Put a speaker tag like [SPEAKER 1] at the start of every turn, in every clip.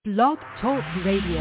[SPEAKER 1] Blog Talk Radio.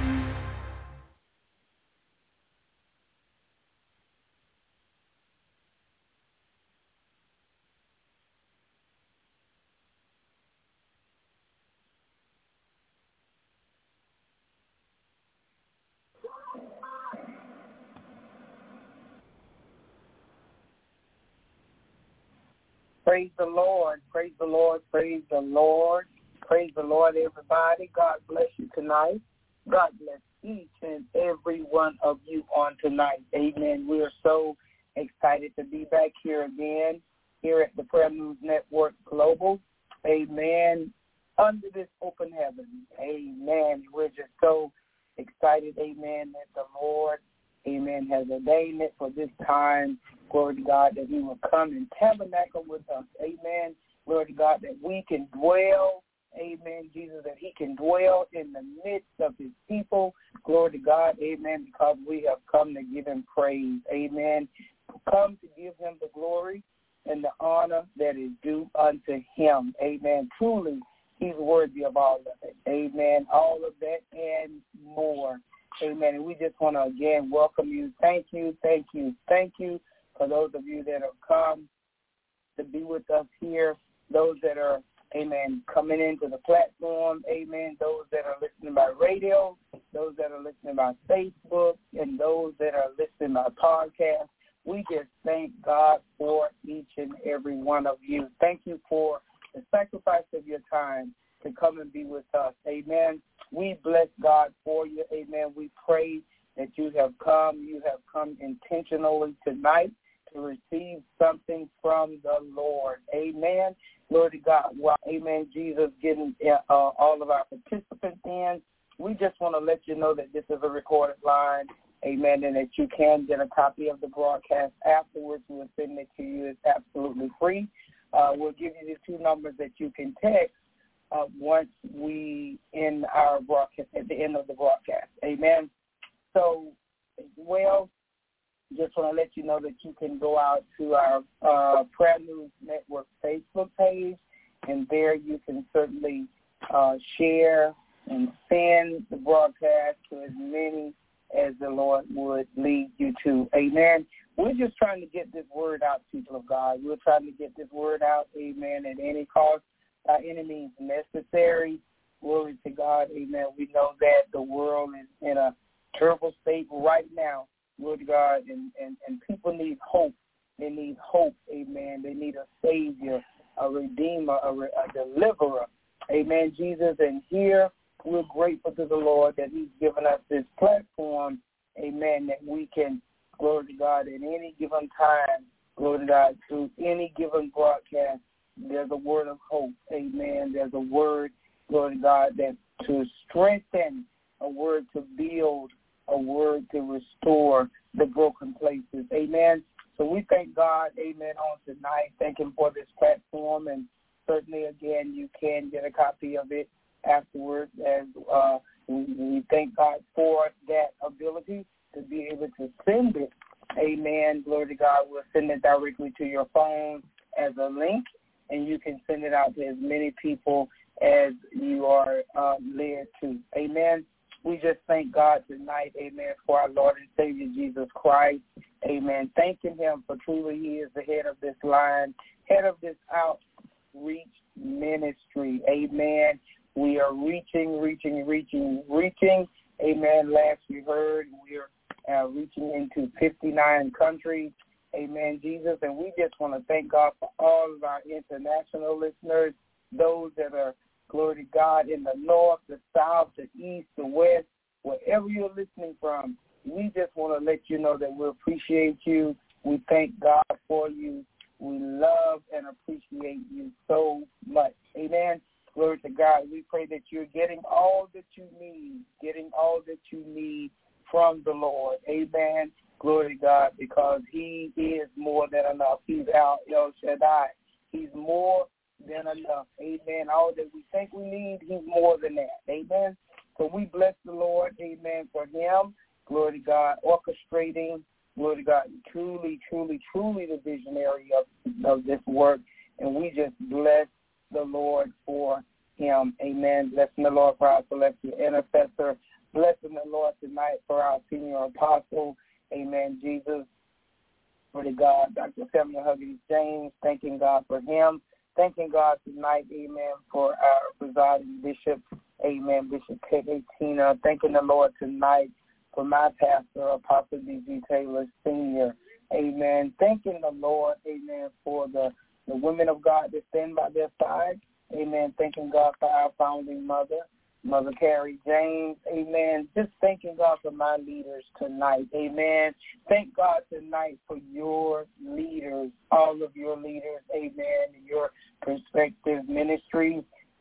[SPEAKER 2] Praise the Lord, praise the Lord, praise the Lord, praise the Lord, everybody. God bless you tonight. God bless each and every one of you on tonight. Amen. We are so excited to be back here again, here at the Prayer News Network Global. Amen. Under this open heaven. Amen. We're just so excited, amen, that the Lord, amen, has ordained it for this time. Glory to God, that he will come and tabernacle with us. Amen. Glory to God, that we can dwell. Amen, Jesus, that he can dwell in the midst of his people. Glory to God. Amen, because we have come to give him praise. Amen. Come to give him the glory and the honor that is due unto him. Amen. Truly, he's worthy of all of it. Amen. All of that and more. Amen. And we just want to, again, welcome you. Thank you, thank you, thank you. For those of you that have come to be with us here, those that are, amen, coming into the platform, amen, those that are listening by radio, those that are listening by Facebook, and those that are listening by podcast, we just thank God for each and every one of you. Thank you for the sacrifice of your time to come and be with us, amen. We bless God for you, amen. We pray that you have come intentionally tonight to receive something from the Lord. Amen. Glory to God. Well, amen, Jesus, getting all of our participants in. We just want to let you know that this is a recorded line, amen, and that you can get a copy of the broadcast afterwards. We'll send it to you. It's absolutely free. We'll give you the two numbers that you can text once we end our broadcast, at the end of the broadcast. Amen. So, well, just want to let you know that you can go out to our Prayer News Network Facebook page, and there you can certainly share and send the broadcast to as many as the Lord would lead you to. Amen. We're just trying to get this word out, people of God. We're trying to get this word out, amen, at any cost, by any means necessary. Glory to God, amen. We know that the world is in a terrible state right now. Lord God, and people need hope. They need hope, amen. They need a Savior, a Redeemer, a Deliverer, amen, Jesus. And here we're grateful to the Lord that he's given us this platform, amen, that we can, glory to God, at any given time, glory to God, through any given broadcast, there's a word of hope, amen. There's a word, glory to God, that to strengthen, a word to build, a word to restore the broken places. Amen. So we thank God, amen, on tonight. Thank him for this platform. And certainly, again, you can get a copy of it afterwards. As we thank God for that ability to be able to send it. Amen. Glory to God. We'll send it directly to your phone as a link, and you can send it out to as many people as you are led to. Amen. We just thank God tonight, amen, for our Lord and Savior Jesus Christ, amen. Thanking him for truly he is the head of this line, head of this outreach ministry, amen. We are reaching, amen. Last we heard, we are reaching into 59 countries, amen, Jesus. And we just want to thank God for all of our international listeners, those that are, glory to God, in the north, the south, the east, the west, wherever you're listening from, we just want to let you know that we appreciate you. We thank God for you. We love and appreciate you so much. Amen. Glory to God. We pray that you're getting all that you need from the Lord. Amen. Glory to God, because he is more than enough. He's our El Shaddai. He's more than enough. Amen. All that we think we need, he's more than that. Amen. So we bless the Lord, amen, for him. Glory to God, orchestrating, glory to God, truly the visionary of this work. And we just bless the Lord for him. Amen. Blessing the Lord for our celestial intercessor. Blessing the Lord tonight for our senior apostle. Amen. Jesus. For the God, Dr. Samuel Huggins James. Thanking God for him. Thanking God tonight, amen, for our presiding bishop. Amen. Bishop Peggy Tina. Thanking the Lord tonight for my pastor, Apostle D.G. Taylor Sr. Amen. Thanking the Lord, amen, for the women of God that stand by their side. Amen. Thanking God for our founding mother, Mother Carrie James. Amen. Just thanking God for my leaders tonight. Amen. Thank God tonight for your leaders, all of your leaders. Amen. Your respective ministries.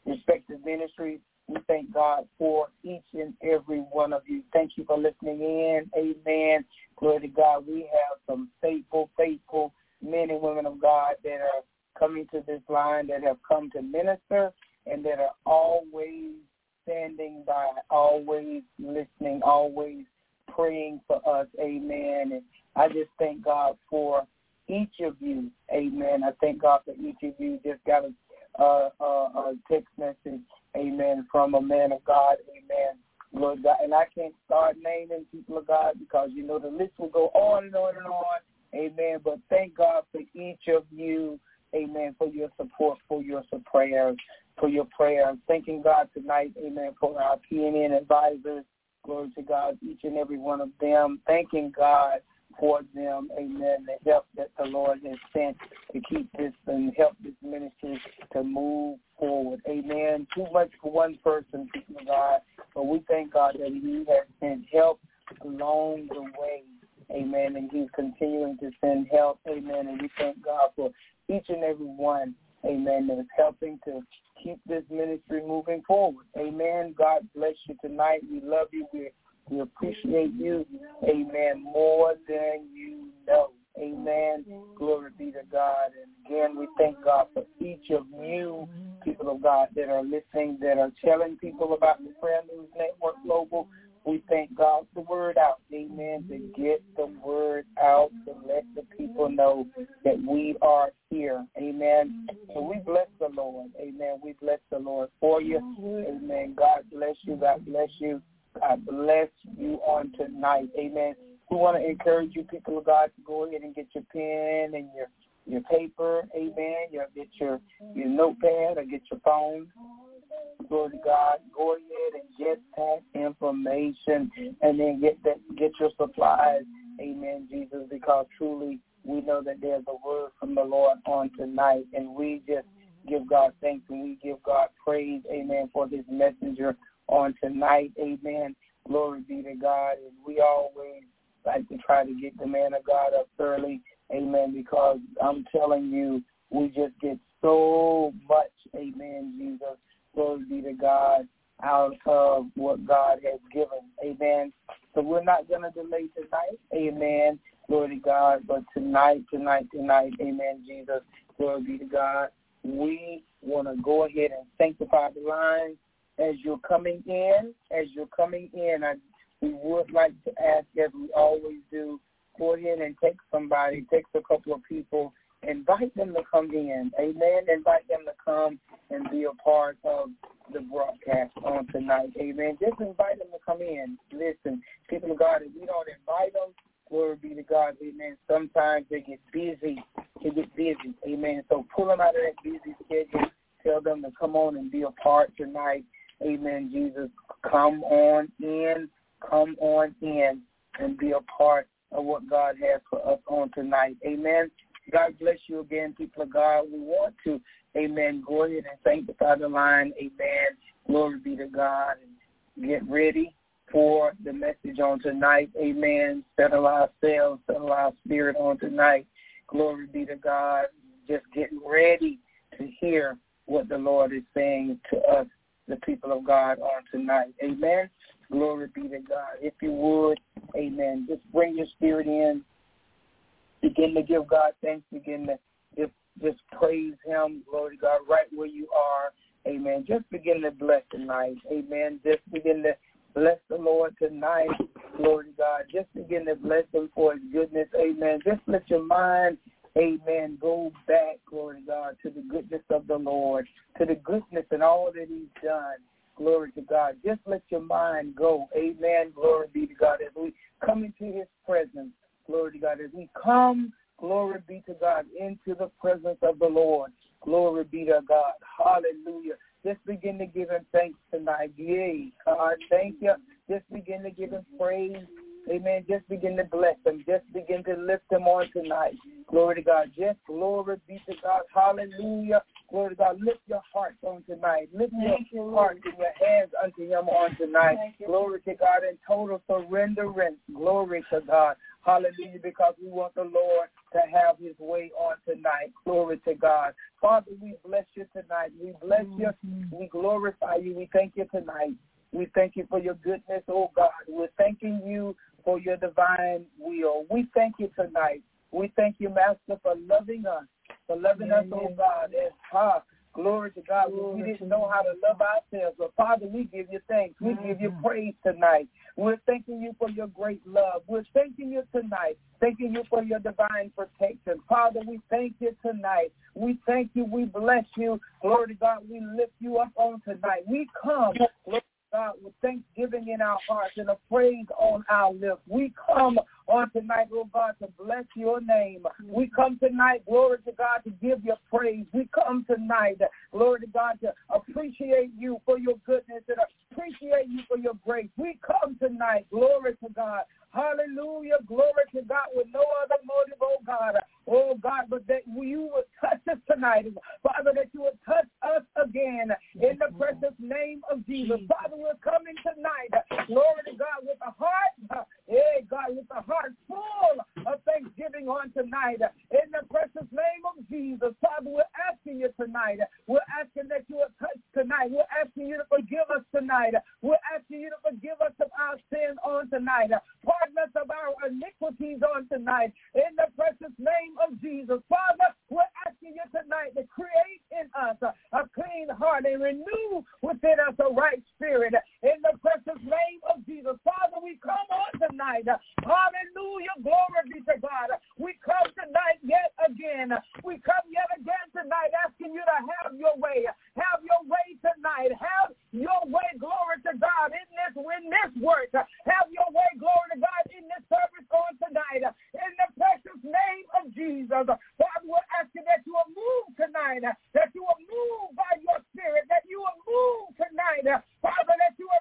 [SPEAKER 2] We thank God for each and every one of you. Thank you for listening in. Amen. Glory to God. We have some faithful men and women of God that are coming to this line, that have come to minister, and that are always standing by, always listening, always praying for us. Amen. And I just thank God for each of you. Amen. I thank God for each of you. Just got a text message, amen, from a man of God. Amen. Lord God. And I can't start naming people of God because, you know, the list will go on and on and on. Amen. But thank God for each of you. Amen. For your support, for your prayers. Thanking God tonight, amen, for our PNN advisors. Glory to God, each and every one of them. Thanking God for them, amen, the help that the Lord has sent to keep this and help this ministry to move forward. Amen. Too much for one person, people of God, but we thank God that he has sent help along the way. Amen. And he's continuing to send help. Amen. And we thank God for each and every one, amen, that is helping to keep this ministry moving forward. Amen. God bless you tonight. We love you. We appreciate you, amen, more than you know. Amen. Glory be to God. And again, we thank God for each of you, people of God, that are listening, that are telling people about the Prayer News Network Global. We thank God for the word out, amen, to get the word out, to let the people know that we are here, amen. So we bless the Lord, amen. We bless the Lord for you, amen. God bless you. God bless you. God bless you on tonight, amen. We want to encourage you, people of God, to go ahead and get your pen and your paper, amen. Get your notepad or get your phone. Glory to God. Go ahead and get that information and then get your supplies. Amen, Jesus, because truly we know that there's a word from the Lord on tonight, and we just give God thanks and we give God praise, amen, for this messenger on tonight. Amen. Glory be to God. And we always like to try to get the man of God up early. Amen, because I'm telling you, we just get so much, amen, Jesus. Glory be to God, out of what God has given. Amen. So we're not going to delay tonight. Amen. Glory to God. But tonight, amen, Jesus. Glory be to God. We want to go ahead and sanctify the line as you're coming in. We would like to ask, as we always do, go ahead and text a couple of people, invite them to come in. Amen. Invite them to come and be a part of the broadcast on tonight. Amen. Just invite them to come in. Listen, people of God, if we don't invite them, glory be to God. Amen. Sometimes they get busy. Amen. So pull them out of that busy schedule. Tell them to come on and be a part tonight. Amen, Jesus. Come on in and be a part of what God has for us on tonight. Amen. God bless you again, people of God. We want to, amen, go ahead and sanctify the line. Amen. Glory be to God. And get ready for the message on tonight. Amen. Settle ourselves, settle our spirit on tonight. Glory be to God. Just getting ready to hear what the Lord is saying to us, the people of God, on tonight. Amen. Glory be to God. If you would, amen, just bring your spirit in. Begin to give God thanks. Begin to just praise him. Glory to God, right where you are. Amen. Just begin to bless tonight. Amen. Just begin to bless the Lord tonight. Glory to God. Just begin to bless him for his goodness. Amen. Just let your mind, amen, go back, glory to God, to the goodness of the Lord, to the goodness and all that he's done. Glory to God. Just let your mind go. Amen. Glory be to God. As we come into his presence, glory to God. As we come, glory be to God, into the presence of the Lord. Glory be to God. Hallelujah. Just begin to give him thanks tonight. Yay, God, thank you. Just begin to give him praise. Amen. Just begin to bless him. Just begin to lift him on tonight. Glory to God. Just glory be to God. Hallelujah. Glory to God. Lift your hearts on tonight. Lift your hearts and your hands unto him on tonight. Glory to God in total surrenderance. Glory to God. Hallelujah, because we want the Lord to have his way on tonight. Glory to God. Father, we bless you tonight. We bless you. We glorify you. We thank you tonight. We thank you for your goodness, oh God. We're thanking you for your divine will. We thank you tonight. We thank you, Master, for loving us, oh God. As glory to God. We didn't know how to love ourselves. But, Father, we give you thanks. We give you praise tonight. We're thanking you for your great love. We're thanking you tonight. Thanking you for your divine protection. Father, we thank you tonight. We thank you. We bless you. Glory to God. We lift you up on tonight. We come, glory God, with thanksgiving in our hearts and a praise on our lips. We come on tonight, oh God, to bless your name. We come tonight, glory to God, to give you praise. We come tonight, glory to God, to appreciate you for your goodness and appreciate you for your grace. We come tonight, glory to God. Hallelujah, glory to God, with no other motive, oh God, but that you would touch us tonight. Father, that you would touch us again in the precious name of Jesus. Father, we're coming tonight, glory to God, with a heart, with a heart full of thanksgiving on tonight in the precious name of Jesus. Father, we're asking you tonight. We're asking that you would touch tonight. We're asking you to forgive us tonight. We're asking you to forgive us of our sins on tonight. Pardon us of our iniquities on tonight in the precious name of Jesus. Father, we're asking you tonight to create in us a clean heart and renew within us a right spirit in the precious name of Jesus. Father, we come on tonight. Hallelujah. Glory be to God. We come tonight yet again. We come yet again tonight asking you to have your way. Have your way tonight. Have your way, glory to God, in this work. Have your way, glory to God, in this service on tonight. In the precious name of Jesus. Father, we're asking that you will move tonight. That you will move by your spirit. That you will move tonight. Father, that you will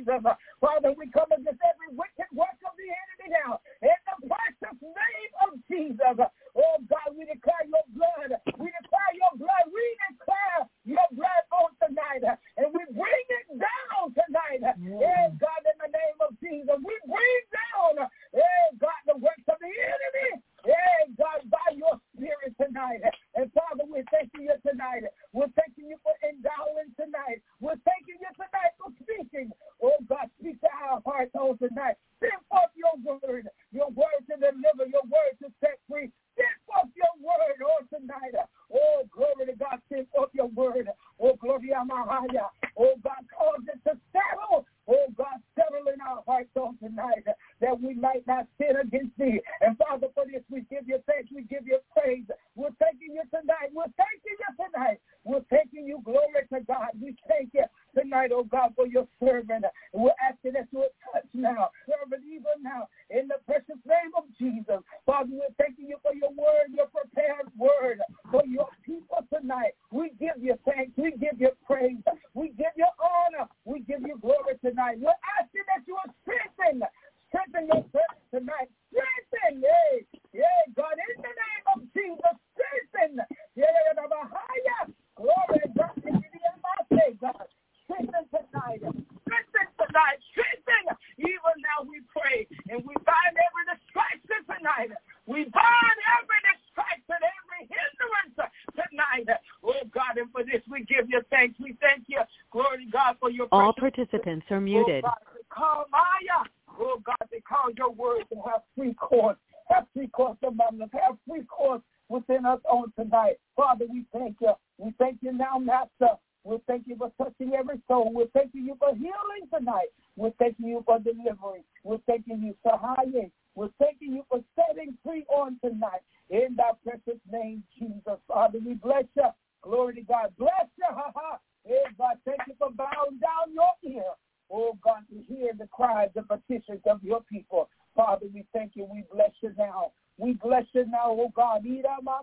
[SPEAKER 2] Jesus. Father, we come against every wicked work of the enemy now. In the precious name of Jesus. Oh, God, we declare your blood. We declare your blood. We declare your blood on tonight. And we bring it down tonight. Yeah, God, in the name of Jesus. We bring down, God, the works of the enemy. God, by your spirit tonight. And Father, we're thanking you tonight. We're thanking you for endowing tonight. We're thanking you tonight for speaking. Oh, God, speak to our hearts on tonight. Send forth your word to deliver, your word to set free. Send forth your word on tonight. Oh, glory to God, send forth your word. Oh, glory to Mahaya. Oh, God, cause it to settle. Oh, God, settle in our hearts on tonight that we might not sin against thee. And Father, for this, we give you thanks. We give you praise. We're thanking you tonight. We're thanking you tonight. We're thanking you. Glory to God. We thank you tonight, oh God, for your servant. And we're asking that you would touch now, servant even now, in the precious name of Jesus. Father, we're thanking you for your word, your prepared word for your people tonight. We give you thanks. We give you praise. We give you honor. We give you glory tonight. We're asking that you would strengthen your servant tonight. Strengthen, God, in the name of Jesus, strengthen. Glory to God. God. Strengthen tonight. Strengthen. Even now we pray and we bind every distraction tonight. We bind every distraction, every hindrance tonight. Oh, God, and for this we give you thanks. We thank you. Glory to God for your
[SPEAKER 1] all participants are muted.
[SPEAKER 2] Oh, God, they call your word to have free course. Have free course among us. Have free course within us on tonight. Father, we thank you. We thank you now, Master. We're thanking you for touching every soul. We're thanking you for healing tonight. We're thanking you for deliverance. We're thanking you for Sahaye. We're thanking you for setting free on tonight. In that precious name, Jesus. Father, we bless you. Glory to God. Bless you. Hey, God, thank you for bowing down your ear. Oh, God, to hear the cries, the petitions of your people. Father, we thank you. We bless you now. We bless you now, oh God. We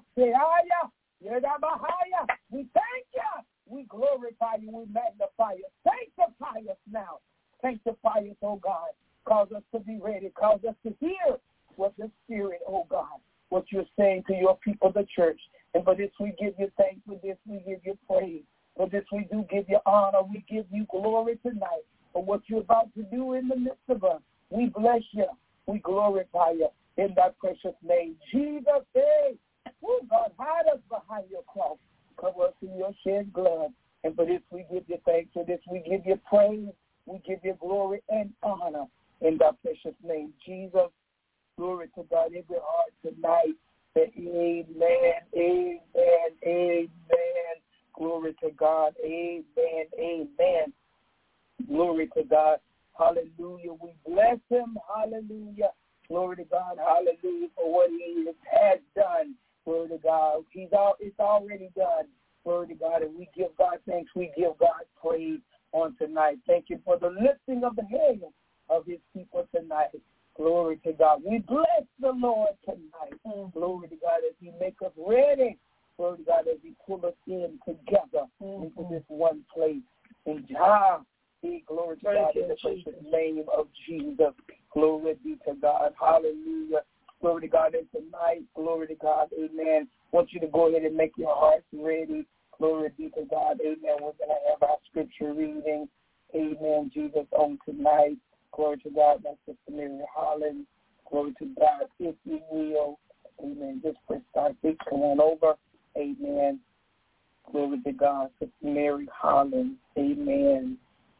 [SPEAKER 2] thank you. We glorify you. We magnify you. Sanctify us now. Sanctify us, oh God. Cause us to be ready. Cause us to hear what the Spirit, oh God, what you're saying to your people, the church. And for this we give you thanks. For this we give you praise. For this we do give you honor. We give you glory tonight for what you're about to do in the midst of us. We bless you. We glorify you in that precious name. Jesus, hey, oh God, hide us behind your cross. Cover us in your shed blood. And for this we give you thanks. For this we give you praise. We give you glory and honor in that precious name. Jesus, glory to God. Every heart tonight. Amen, amen, amen. Glory to God. Amen, amen. Glory to God. Hallelujah. We bless him. Hallelujah. Glory to God. Hallelujah for what he has done. Glory to God. It's already done. Glory to God. And we give God thanks. We give God praise on tonight. Thank you for the lifting of the head of his people tonight. Glory to God. We bless the Lord tonight. Glory to God as he make us ready. Glory to God as he pull us in together into this one place. And glory to God in the precious name of Jesus. Glory be to God. Hallelujah. Glory to God. And tonight, glory to God. Amen. I want you to go ahead and make your hearts ready. Glory be to God. Amen. We're going to have our scripture reading. Amen. Jesus on tonight. Glory to God. That's Sister Mary Holland. Glory to God. If you will. Amen. Just press star 6. Come on over. Amen. Glory to God. Sister Mary Holland. Amen.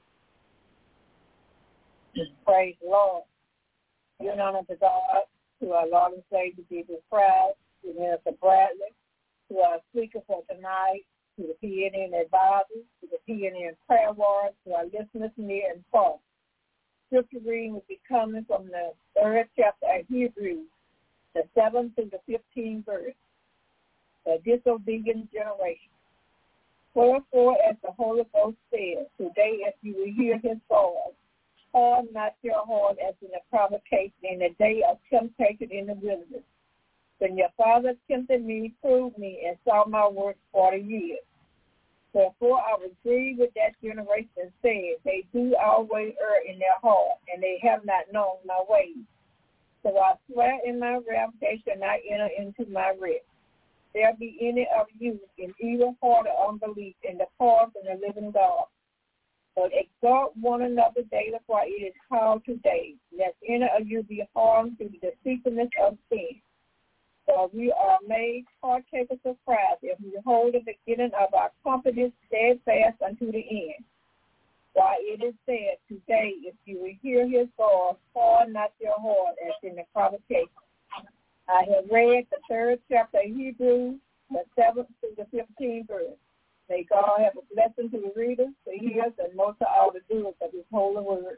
[SPEAKER 3] Praise the Lord. Give honor to God, to our Lord and Savior Jesus Christ, to Minister Bradley, to our speaker for tonight, to the PNN advisors, to the PNN prayer warriors, to our listeners near and far. Scripture reading will be coming from the 3rd chapter of Hebrews, the 7th through the 15th verse, the disobedient generation. Wherefore, as the Holy Ghost says, today if you will hear his voice, harden not your heart as in the provocation in the day of temptation in the wilderness. When your father tempted me, proved me, and saw my work 40 years. Therefore I was grieved with that generation and said, they do always err in their heart, and they have not known my ways. So I swear in my wrath, they shall not enter into my rest. There be any of you in evil heart or unbelief in the cause of the living God. But exhort one another daily, for it is called today, lest any of you be harmed through the deceitfulness of sin. For we are made partakers of Christ if we hold the beginning of our confidence steadfast unto the end. Why it is said, today, if you will hear his voice, harden not your heart as in the provocation. I have read the 3rd chapter of Hebrews, the 7th to the 15th verse. May God have a blessing to the readers, the hearers, and most of all the doers of his holy word.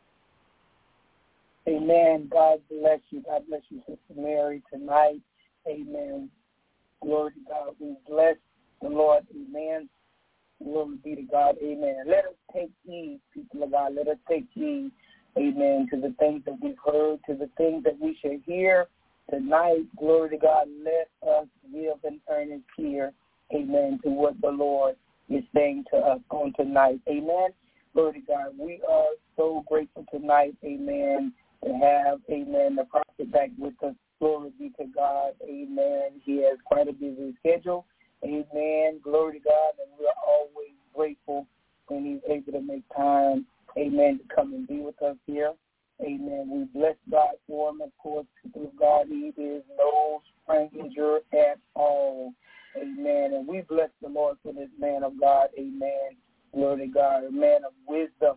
[SPEAKER 2] Amen. God bless you. God bless you, Sister Mary, tonight. Amen. Glory to God. We bless the Lord. Amen. Glory be to God. Amen. Let us take heed, people of God. Let us take heed, amen, to the things that we've heard, to the things that we should hear tonight. Glory to God. Let us give an earnest ear, amen, to what the Lord is saying to us on tonight. Amen. Glory to God. We are so grateful tonight, amen, to have, amen, the prophet back with us. Glory be to God. Amen. He has quite a busy schedule. Amen. Glory to God. And we're always grateful when he's able to make time, amen, to come and be with us here. Amen. We bless God for him. Of course, people of God, he is no stranger at all. Amen. And we bless the Lord for this man of God. Amen. Glory to God. A man of wisdom.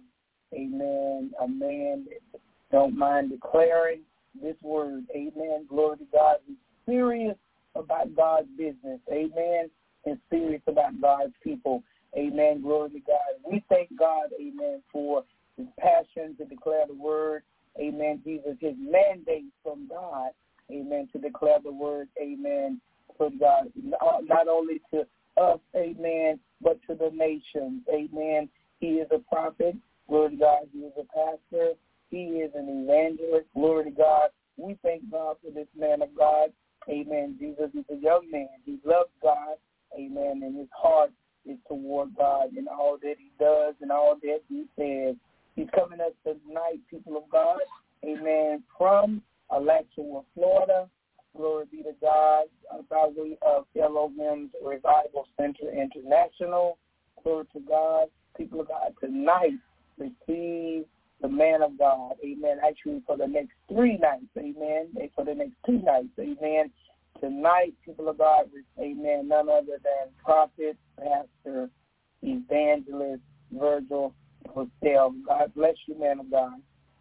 [SPEAKER 2] Amen. A man that don't mind declaring this word. Amen. Glory to God. He's serious about God's business. Amen. And serious about God's people. Amen. Glory to God. We thank God, amen, for his passion to declare the word. Amen. Jesus, his mandate from God, amen, to declare the word, amen, for God. Not only to us, amen, but to the nations. Amen. He is a prophet. Glory to God. He is a pastor. He is an evangelist. Glory to God. We thank God for this man of God. Amen. Jesus is a young man. He loves God. Amen. And his heart is toward God in all that he does and all that he says. He's coming us tonight, people of God. Amen. From Alachua, Florida. Glory be to God. By way of Elohim's Revival Center International. Glory to God. People of God, tonight receive the man of God. Amen. Actually, for the next 3 nights. Amen. For the next 2 nights. Amen. Tonight, people of God, amen, none other than prophet, pastor, evangelist, Virgil Hostel. God bless you, man of God.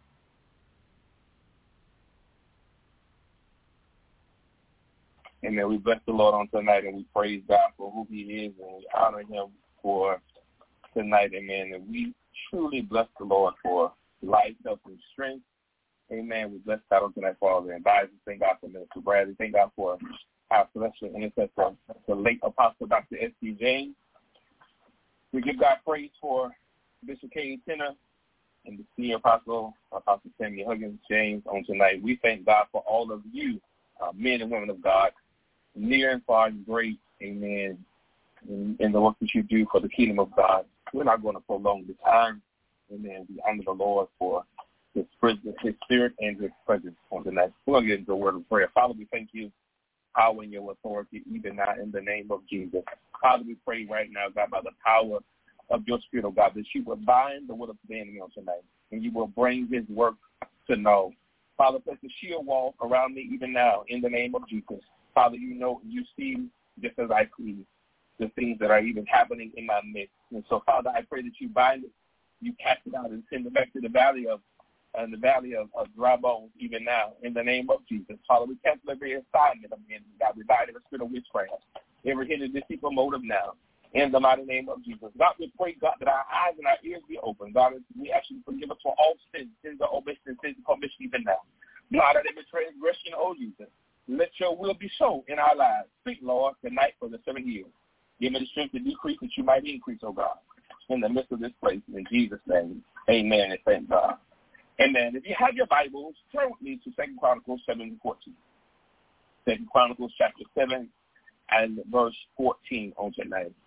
[SPEAKER 1] Amen. We bless the Lord on tonight, and we praise God for who he is, and we honor him for tonight. Amen. And we truly bless the Lord for life, health, and strength. Amen. We bless God on tonight for all the advisors. Thank God for Minister Bradley. Thank God for our celestial intercessor, the late Apostle Dr. S.C. James. We give God praise for Bishop K. Tenner and the senior apostle, Apostle Samuel Huggins James on tonight. We thank God for all of you, men and women of God, near and far and great, amen, in the work that you do for the kingdom of God. We're not going to prolong the time. Amen. We honor the Lord for his spirit and his presence on tonight. We're going to get into a word of prayer. Father, we thank you, power and your authority, even now in the name of Jesus. Father, we pray right now, God, by the power of your spirit, oh God, that you will bind the will of the enemy on tonight, and you will bring his work to know. Father, place a shield wall around me even now in the name of Jesus. Father, you know, you see just as I please the things that are even happening in my midst. And so, Father, I pray that you bind it, you cast it out and send it back to the valley of dry bones even now in the name of Jesus. Father, we cancel every assignment of the enemy. God, we bind every spirit of witchcraft, every hidden deceitful motive now in the mighty name of Jesus. God, we pray, God, that our eyes and our ears be open. God, we actually forgive us for all sins of omission and sins of commission even now. God, that every transgression, oh Jesus, let your will be shown in our lives. Speak, Lord, tonight for the 7 years. Give me the strength to decrease that you might increase, oh God, in the midst of this place. In Jesus' name, amen and thank God. Amen. If you have your Bibles, turn with me to 2 Chronicles 7:14. 2 Chronicles chapter 7 and verse 14 on tonight.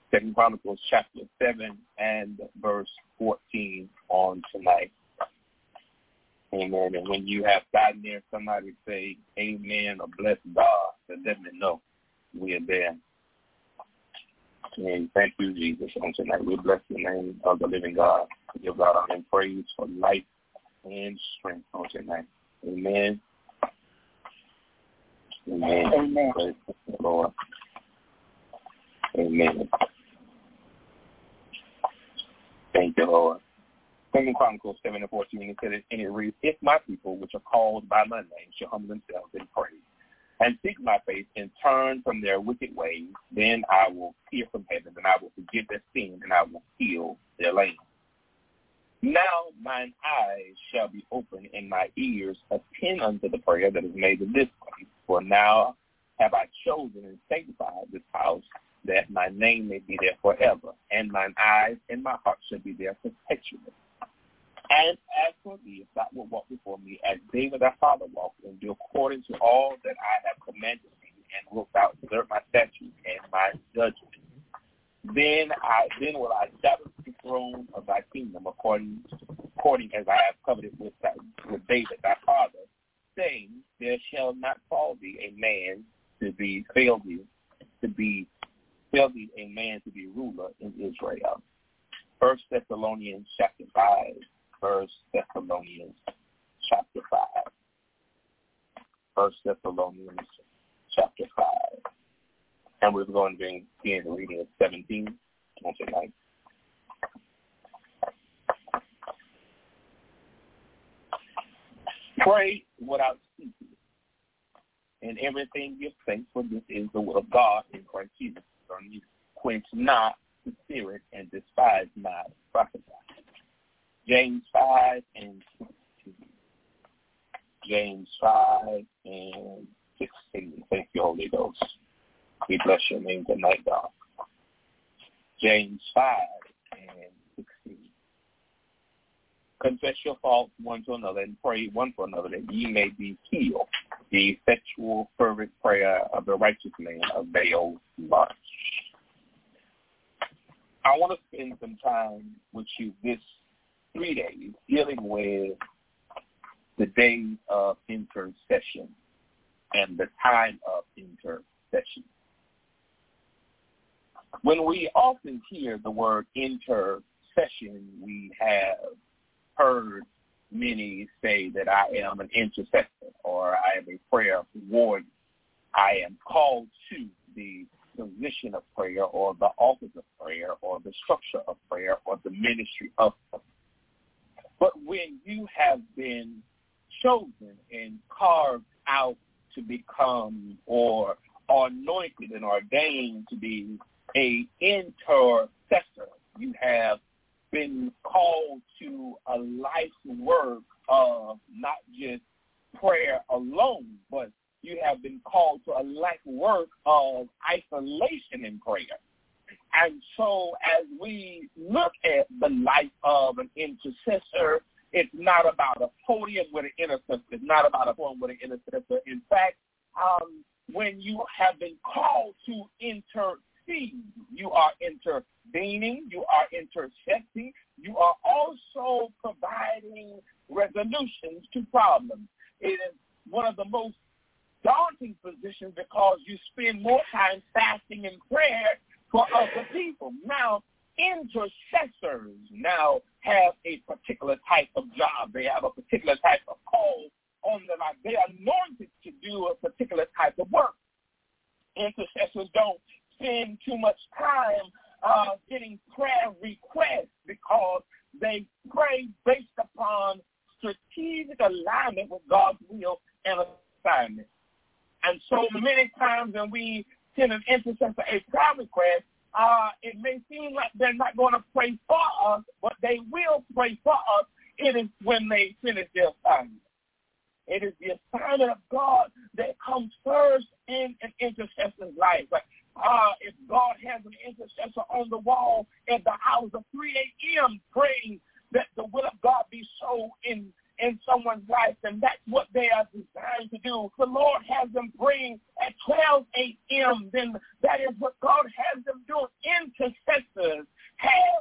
[SPEAKER 1] 2 Chronicles chapter 7 and verse 14 on tonight. Amen. And when you have gotten there, somebody say amen or bless God, and let me know we are there. And thank you, Jesus, on tonight. We bless the name of the living God. We give God honor and praise for life and strength on tonight. Amen. Amen.
[SPEAKER 2] Amen.
[SPEAKER 1] Praise the Lord. Amen. Thank you, Lord. 2 Chronicles 7 and 14, it said, and it reads, if my people, which are called by my name, shall humble themselves and pray, and seek my face, and turn from their wicked ways, then I will hear from heaven, and I will forgive their sin, and I will heal their land. Now mine eyes shall be open, and my ears attend unto the prayer that is made in this place. For now have I chosen and sanctified this house, that my name may be there forever, and mine eyes and my heart shall be there perpetually. And as for thee, if thou wilt walk before me, as David thy father walked, and do according to all that I have commanded thee, and wilt thou observe my statutes and my judgments, then will I establish the throne of thy kingdom according as I have covenanted with David thy father, saying, there shall not fall thee a man to be a man to be ruler in Israel. 1 Thessalonians chapter 5. 1 Thessalonians chapter 5. 1 Thessalonians chapter 5. And we're going to begin reading at 17 on tonight. Pray without ceasing. In everything give thanks, for this is the will of God in Christ Jesus. You quench not the spirit and despise not prophesying. James 5 and 16. James 5 and 16. Thank you, Holy Ghost. We bless your name tonight, God. James 5 and 16. Confess your faults one to another and pray one for another that ye may be healed. The effectual, fervent prayer of the righteous man avails much. I want to spend some time with you this 3 days dealing with the days of intercession and the time of intercession. When we often hear the word intercession, we have heard many say that I am an intercessor or I am a prayer warrior. I am called to the position of prayer or the office of prayer or the structure of prayer or the ministry of prayer. But when you have been chosen and carved out to become or anointed and ordained to be an intercessor, you have been called to a life's work of not just prayer alone, but you have been called to a life work of isolation in prayer. And so as we look at the life of an intercessor, it's not about a podium with an intercessor. It's not about a podium with an intercessor. In fact, when you have been called to intercede, you are intervening, you are intercepting, you are also providing resolutions to problems. It is one of the most daunting positions because you spend more time fasting and prayer for other people. Now, intercessors now have a particular type of job. They have a particular type of call on their life. They are anointed to do a particular type of work. Intercessors don't spend too much time getting prayer requests because they pray based upon strategic alignment with God's will and assignment. And so many times when we send an intercessor a prayer request, it may seem like they're not going to pray for us, but they will pray for us. It is when they finish their assignment. It is the assignment of God that comes first in an intercessor's life. If God has an intercessor on the wall at the house of 3 a.m. praying that the will of God be so in in someone's life, and that's what they are designed to do. The Lord has them praying at 12 a.m., then that is what God has them doing. Intercessors have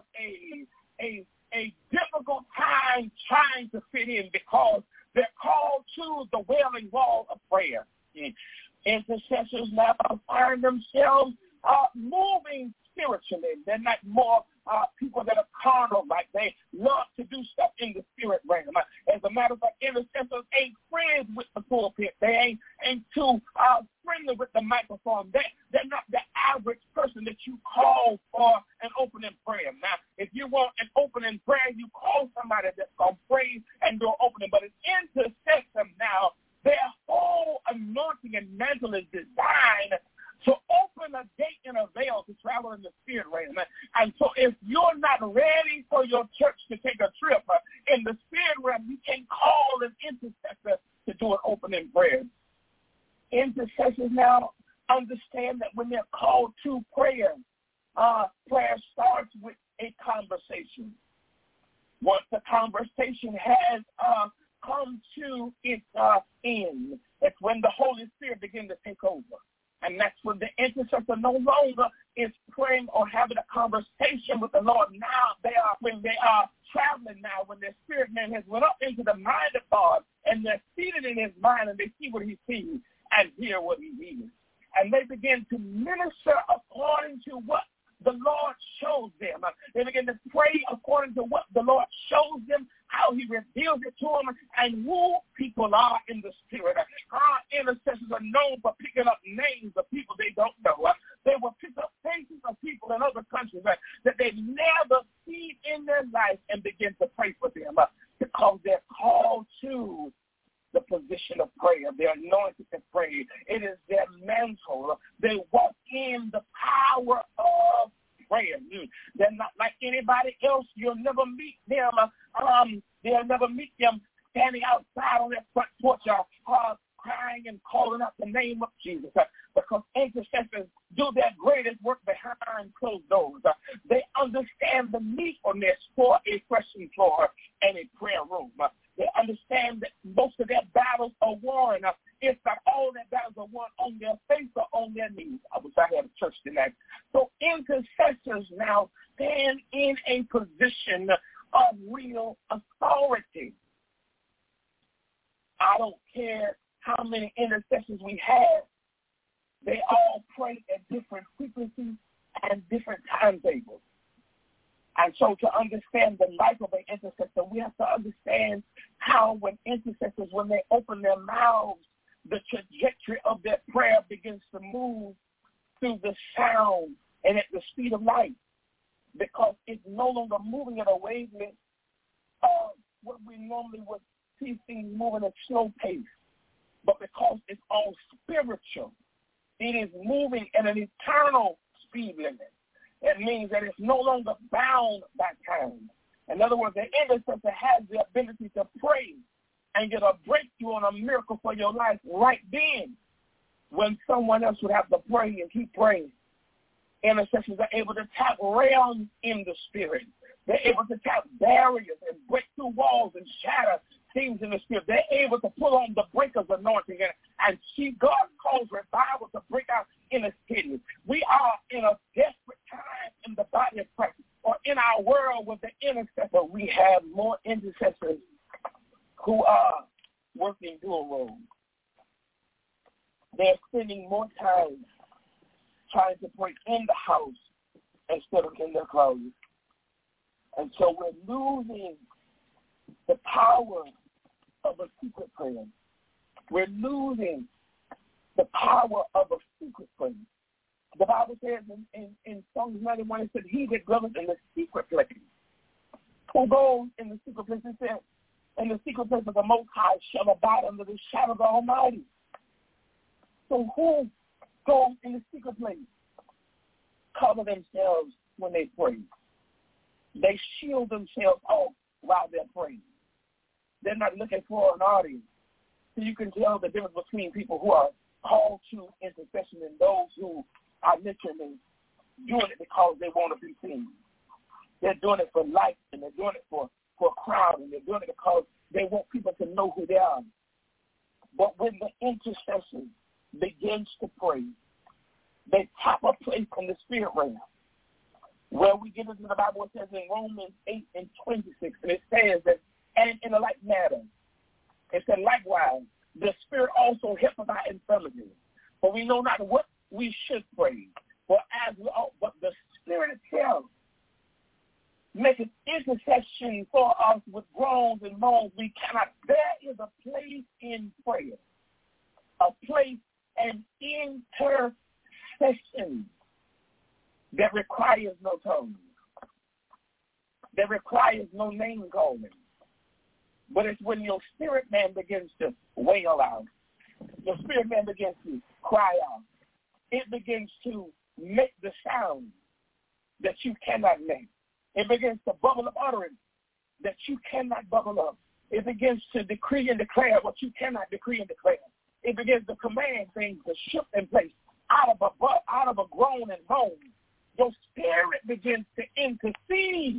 [SPEAKER 1] a difficult time trying to fit in because they're called to the wailing wall of prayer. Intercessors now find themselves moving spiritually. They're not more people that are carnal, like they love to do stuff in the spirit realm. As a matter of fact, intercessors ain't friends with the pulpit. They ain't too friendly with the microphone. They're not the average person that you call for an opening prayer. Now, if you want an opening prayer, you call somebody that's going to pray and do an opening. But it's intercessor now. Their whole anointing and mantle is designed to open a gate and a veil to travel in the spirit realm. And so if you're not ready for your church to take a trip in the spirit realm, you can call an intercessor to do an opening prayer. Intercessors now understand that when they're called to prayer, prayer starts with a conversation. Once the conversation has come to its end, that's when the Holy Spirit begins to take over. And that's when the intercessor no longer is praying or having a conversation with the Lord. Now when they are traveling now, when their spirit man has went up into the mind of God, and they're seated in his mind, and they see what he sees and hear what he hears. And they begin to minister according to what the Lord shows them. They begin to pray according to what the Lord shows them, how he reveals it to them, and who people are in the spirit. Our intercessors are known for picking up names of people they don't know. They will pick up faces of people in other countries that they've never seen in their life and begin to pray for them because they're called to the position of prayer. They're anointed to pray. It is their mantle. They walk in the power of prayer. They're not like anybody else. You'll never meet them. They'll never meet them standing outside on their front porch crying and calling out the name of Jesus, because intercessors do their greatest work behind closed doors. They understand the needfulness for a threshing floor and a prayer room. They understand that most of their battles are won, if not all their battles are won, on their face or on their knees. I wish I had a church tonight. So intercessors now stand in a position of real authority. I don't care how many intercessors we have. They all pray at different frequencies and different timetables. And so to understand the life of an intercessor, we have to understand how when intercessors, when they open their mouths, the trajectory of their prayer begins to move through the sound and at the speed of light, because it's no longer moving at a wavelength of what we normally would see things moving at slow pace. But because it's all spiritual, it is moving at an eternal speed limit. It means that it's no longer bound by time. In other words, the intercessor has the ability to pray and get a breakthrough on a miracle for your life right then, when someone else would have to pray and keep praying. Intercessors are able to tap realms in the spirit. They're able to tap barriers and break through walls and shatter things in the spirit. They're able to pull on the breaker's anointing and see God calls revival to break out in a city. We are in a desperate time in the body of Christ, or in our world with the intercessor. We have more intercessors who are working dual roles. They're spending more time trying to pray in the house instead of in their closet. And so we're losing the power of a secret prayer. We're losing the power of a secret prayer. The Bible says in Psalms 91, it said, he that dwelleth in the secret place. Who goes in the secret place? It said, in the secret place of the Most High shall abide under the shadow of the Almighty. So who goes in the secret place? Cover themselves when they pray. They shield themselves off while they're praying. They're not looking for an audience. So you can tell the difference between people who are called to intercession and those who are literally doing it because they want to be seen. They're doing it for life, and they're doing it for
[SPEAKER 2] for a crowd, and they're doing it because they want people to know who they are. But when the intercessor begins to pray, they tap a place in the spirit realm where we get into the Bible. It says in Romans 8:26, and it says that, and in a like manner, it said, likewise, the Spirit also helpeth our infirmity, for we know not what we should pray. But the Spirit itself maketh intercession for us with groans and moans we cannot. There is a place in prayer, a place and intercession that requires no tongue, that requires no name calling. But it's when your spirit man begins to wail out, your spirit man begins to cry out, it begins to make the sound that you cannot make. It begins to bubble up utterance that you cannot bubble up. It begins to decree and declare what you cannot decree and declare. It begins to command things to shift in place out of a groan and moan. Your spirit begins to intercede,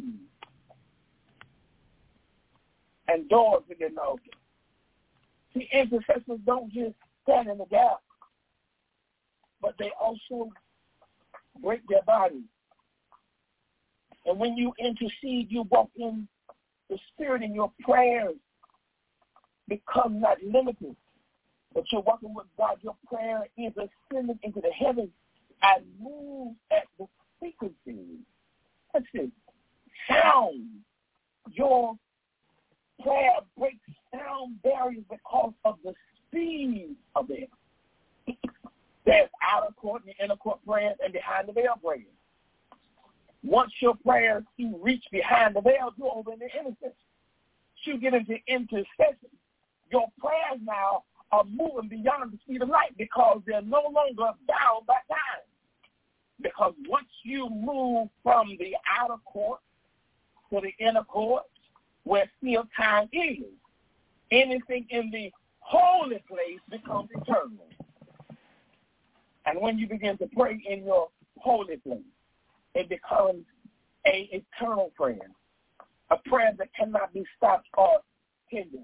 [SPEAKER 2] and doors begin to open. See, intercessors don't just stand in the gap, but they also break their bodies. And when you intercede, you walk in the Spirit, and your prayers become not limited, but you're walking with God. Your prayer is ascending into the heavens and moves at the frequency. That's it. Sound. Your prayer breaks sound barriers because of the speed of it. There's outer court and inner court prayers and behind the veil prayers. Once your prayers you reach behind the veil, you're over in the intercession. You get into intercession. Your prayers now are moving beyond the speed of light because they're no longer bound by time. Because once you move from the outer court to the inner court, where still time is, anything in the holy place becomes eternal. And when you begin to pray in your holy place, it becomes an eternal prayer, a prayer that cannot be stopped or hindered.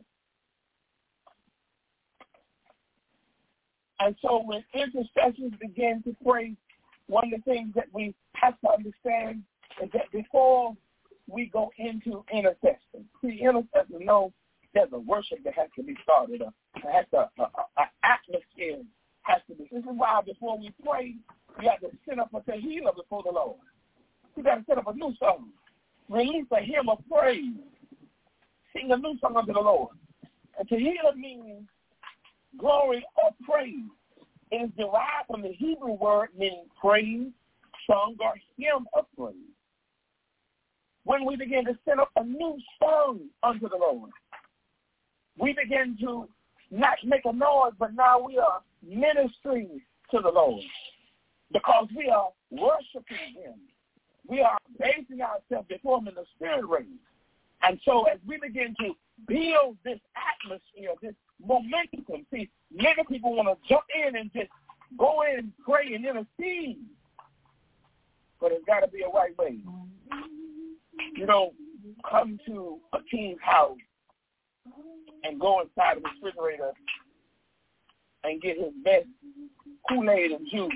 [SPEAKER 2] And so when intercessors begin to pray, one of the things that we have to understand is that before we go into intercession, see, intercessors know there's a worship that has to be started, an atmosphere has to be. This is why before we pray, we have to set up a tehillah before the Lord. We got to set up a new song, release a hymn of praise, sing a new song unto the Lord. And tehillah means glory or praise. It is derived from the Hebrew word meaning praise, song, or hymn of praise. When we begin to set up a new song unto the Lord, we begin to not make a noise, but now we are ministering to the Lord because we are worshiping Him. We are basing ourselves before Him in the spirit realm. And so as we begin to build this atmosphere, this momentum, see, many people want to jump in and just go in and pray and intercede, but it's got to be a right way. You don't come to a king's house and go inside of the refrigerator and get his best Kool-Aid and juice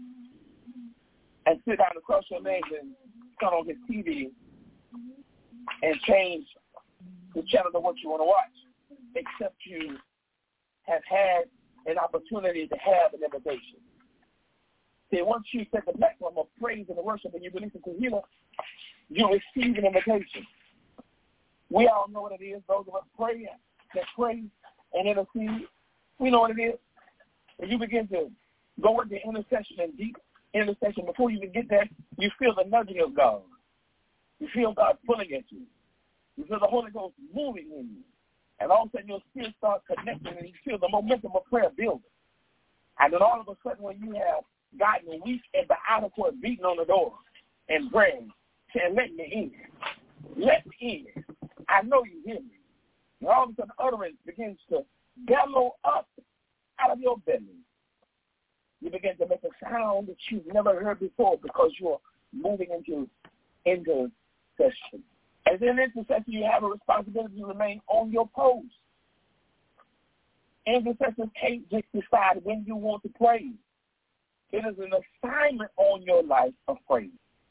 [SPEAKER 2] and sit down across your legs and turn on his TV and change the channel to what you want to watch, except you have had an opportunity to have an invitation. See, once you set the platform of praise and worship and you release it to healer, you receive an invitation. We all know what it is. Those of us that pray and intercede, we know what it is. When you begin to go into intercession and deep intercession, before you even get there, you feel the nudging of God. You feel God pulling at you. You feel the Holy Ghost moving in you. And all of a sudden your spirit starts connecting and you feel the momentum of prayer building. And then all of a sudden when you have gotten weak at the outer court beating on the door and praying, saying, let me in. Let me in. I know you hear me. And all of a sudden utterance begins to bellow up out of your belly. You begin to make a sound that you've never heard before because you're moving into intercession. As
[SPEAKER 1] an intercessor, you have a responsibility to remain on your post. Intercessors can't just decide when you want to pray. It is an assignment on your life of praise.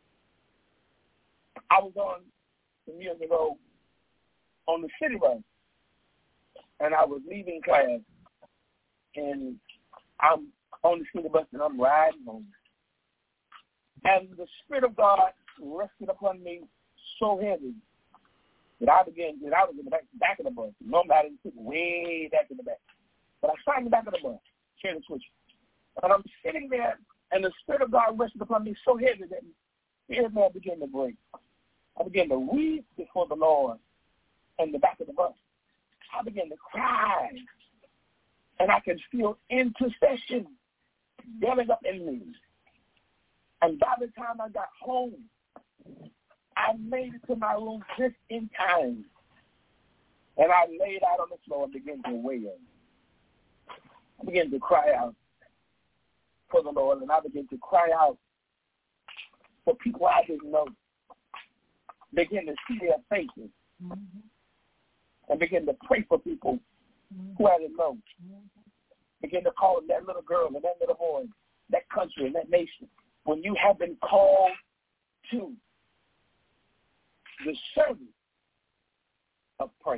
[SPEAKER 1] I was on some years ago on the city bus, and I was leaving class, and I'm on the city bus, and I'm riding home. And the Spirit of God rested upon me so heavy that I was in the back of the bus. Normally I didn't sit way back in the back. But I sat in the back of the bus, chair switch. And I'm sitting there, and the Spirit of God rested upon me so heavy that tears began to break. I began to weep before the Lord in the back of the bus. I began to cry, and I could feel intercession welling up in me. And by the time I got home, I made it to my room just in time. And I laid out on the floor and began to wail. I began to cry out for the Lord, and I began to cry out for people I didn't know. Begin to see their faces, and begin to pray for people who I didn't know. Begin to call that little girl and that little boy, that country and that nation. When you have been called to the service of prayer,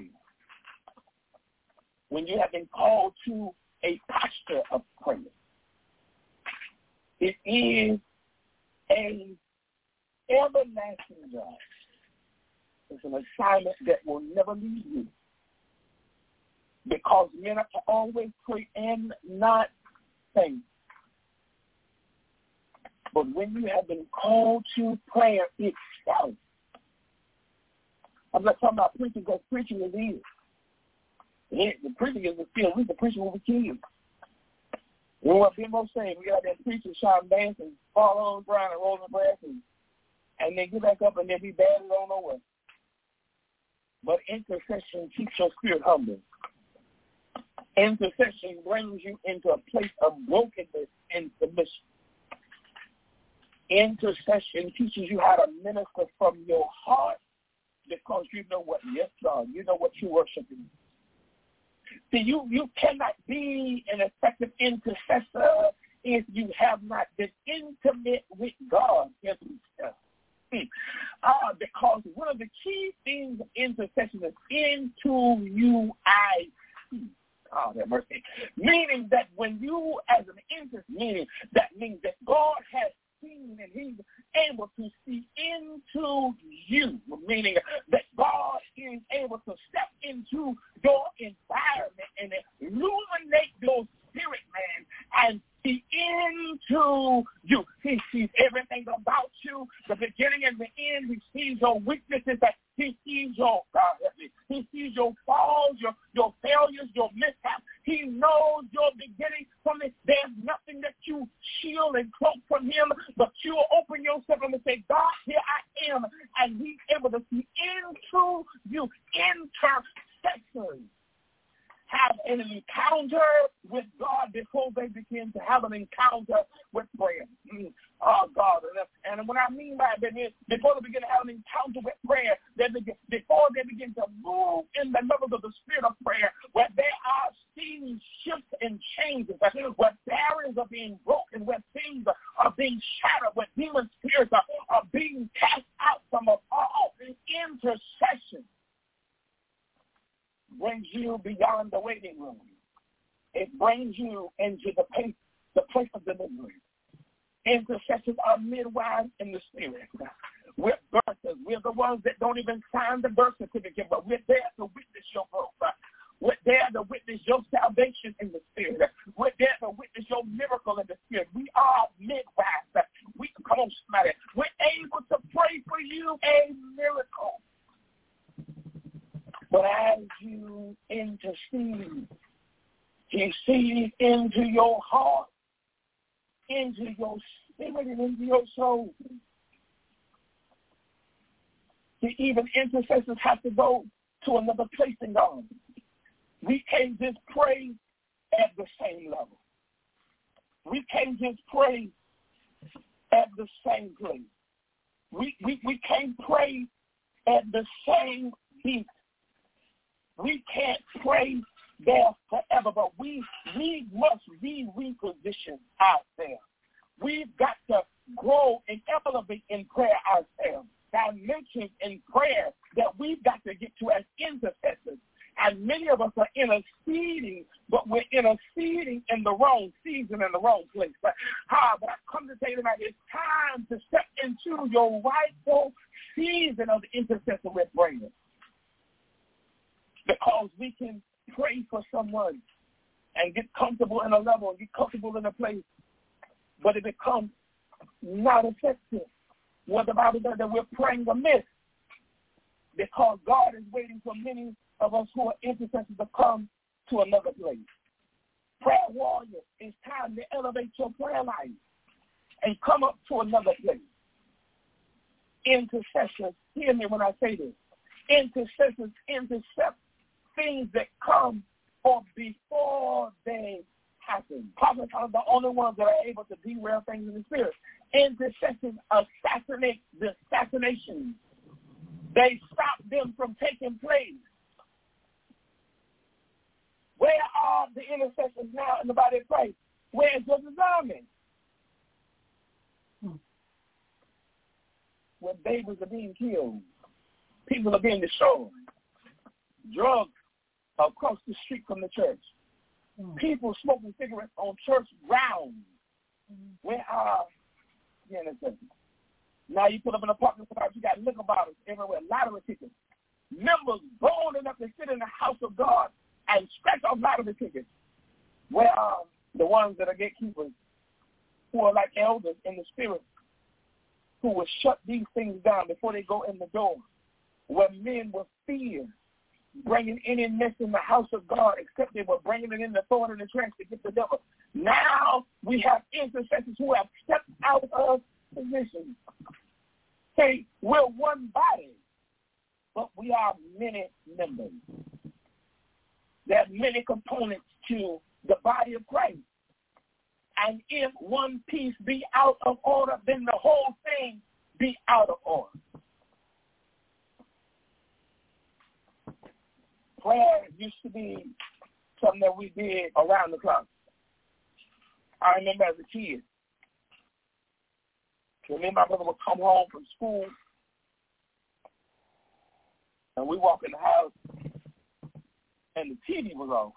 [SPEAKER 1] when you have been called to a posture of prayer, it is an everlasting job. It's an assignment that will never leave you, because men are to always pray and not faint. But when you have been called to prayer itself, I'm not talking about preaching, because preaching is easy. The preaching is the skill. We can preach what we can. You know what people say? We got that preaching, shouting, dancing, fall on the ground and roll the grass, and then get back up and then be bad and don't know what. But intercession keeps your spirit humble. Intercession brings you into a place of brokenness and submission. Intercession teaches you how to minister from your heart, because you know what, yes, God, you know what you're worshiping. See, you cannot be an effective intercessor if you have not been intimate with God himself. Because one of the key things of intercession is into you I see. Oh, that mercy. Meaning that when you as an intercessor, that means that God has seen and he's able to see into you, meaning that God is able to step into your environment and illuminate your spirit, man, and see into you. He sees everything about you, the beginning and the end. He sees your weaknesses, that he sees your he sees your falls, your failures, your mishaps. He knows your beginning from it. There's nothing that you shield and cloak from him, but you'll open yourself and say, God, here I am. And he's able to see into you. Intercessors have an encounter with God before they begin to have an encounter with prayer. Oh, God. And what I mean by that is, before they begin to have an encounter with prayer, before they begin to move in the levels of the spirit of prayer, where they are seeing shifts and changes, where barriers are being broken, where things are being shattered, where demon spirits are being cast out from all intercession brings you beyond the waiting room. It brings you into the place of delivery. Intercessors are midwives in the spirit. We're birthers. We're the ones that don't even sign the birth certificate, but we're there to witness your growth. We're there to witness your salvation in the spirit. We're there to witness your miracle in the spirit. We are midwives. Come on, somebody. We're able to pray for you a miracle. But as you intercede, he sees into your heart, into your spirit, and into your soul. Even intercessors have to go to another place in God. We can't just pray at the same level. We can't just pray at the same place. We can't pray at the same beat. We can't pray there forever, but we must reposition ourselves. We've got to grow and elevate in prayer ourselves. Dimensions in prayer that we've got to get to as intercessors. And many of us are interceding, but we're interceding in the wrong season, in the wrong place. But I've come to tell you tonight, it's time to step into your rightful season of the intercessor we're praying. Because we can pray for someone and get comfortable in a level, and get comfortable in a place, but it becomes not effective. What the Bible says that we're praying amiss, because God is waiting for many of us who are intercessors to come to another place. Prayer warriors, it's time to elevate your prayer life and come up to another place. Intercessors, hear me when I say this. Intercessors intercept things that come or before they happen. Prophets are the only ones that are able to derail things in the spirit. Intercessors assassinate the assassinations. They stop them from taking place. Where are the intercessors now in the body of Christ? Where is your discernment? Where babies are being killed. People are being destroyed. Drugs across the street from the church. People smoking cigarettes on church grounds. Where are the intercessors? Now you put up an apartment complex, you got liquor bottles everywhere, lottery tickets. Members bold enough to sit in the house of God and scratch off lottery tickets. Where are the ones that are gatekeepers, who are like elders in the spirit, who will shut these things down before they go in the door? Where men will fear bringing any mess in the house of God, except they were bringing it in the thorn and the trench to get the devil. Now we have intercessors who have stepped out of position. Say, we're one body, but we are many members. There are many components to the body of Christ. And if one piece be out of order, then the whole thing be out of order. Prayer used to be something that we did around the clock. I remember as a kid, me and my brother would come home from school, and we walk in the house, and the TV was off.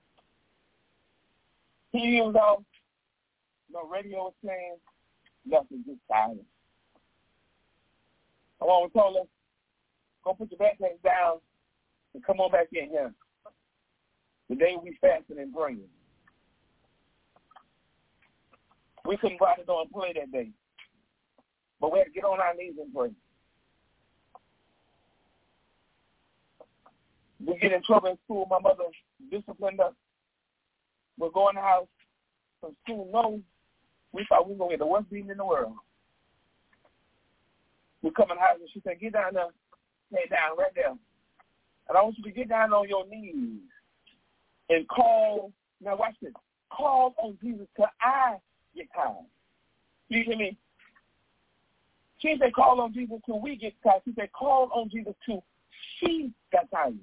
[SPEAKER 1] TV was off, no radio was playing, nothing, just silent. My mom told us, go put your backpacks down and come on back in here. The day we fasted and praying. We couldn't go out the door and pray that day. But we had to get on our knees and pray. We get in trouble in school. My mother disciplined us. We're going to the house from school. No, we thought we were going to get the worst beating in the world. We come in the house and she said, get down there. Lay down right there. And I want you to get down on your knees and call. Now watch this. Call on Jesus till I get tired. You hear me? She didn't say call on Jesus till we get tired. She said call on Jesus till she got tired.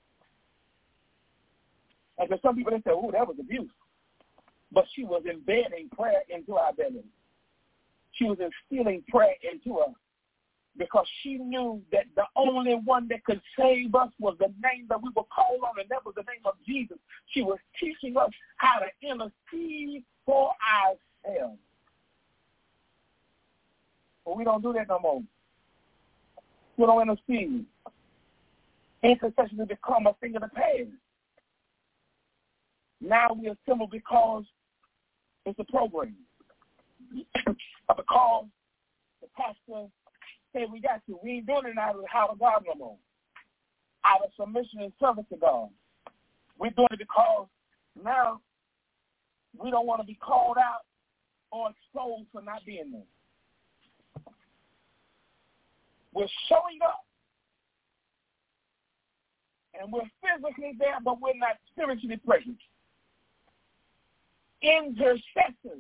[SPEAKER 1] And for some people, they say, oh, that was abuse. But she was embedding prayer into our belly. She was instilling prayer into us because she knew that the only one that could save us was the name that we would call on, and that was the name of Jesus. She was teaching us how to intercede for ourselves. But we don't do that no more. We don't intercede. Intercession has become a thing of the past. Now we assemble because it's a program. Because the pastor said we got to. We ain't doing it out of the house of God no more. Out of submission and service to God. We're doing it because now we don't want to be called out or exposed for not being there. We're showing up. And we're physically there, but we're not spiritually present. Intercessors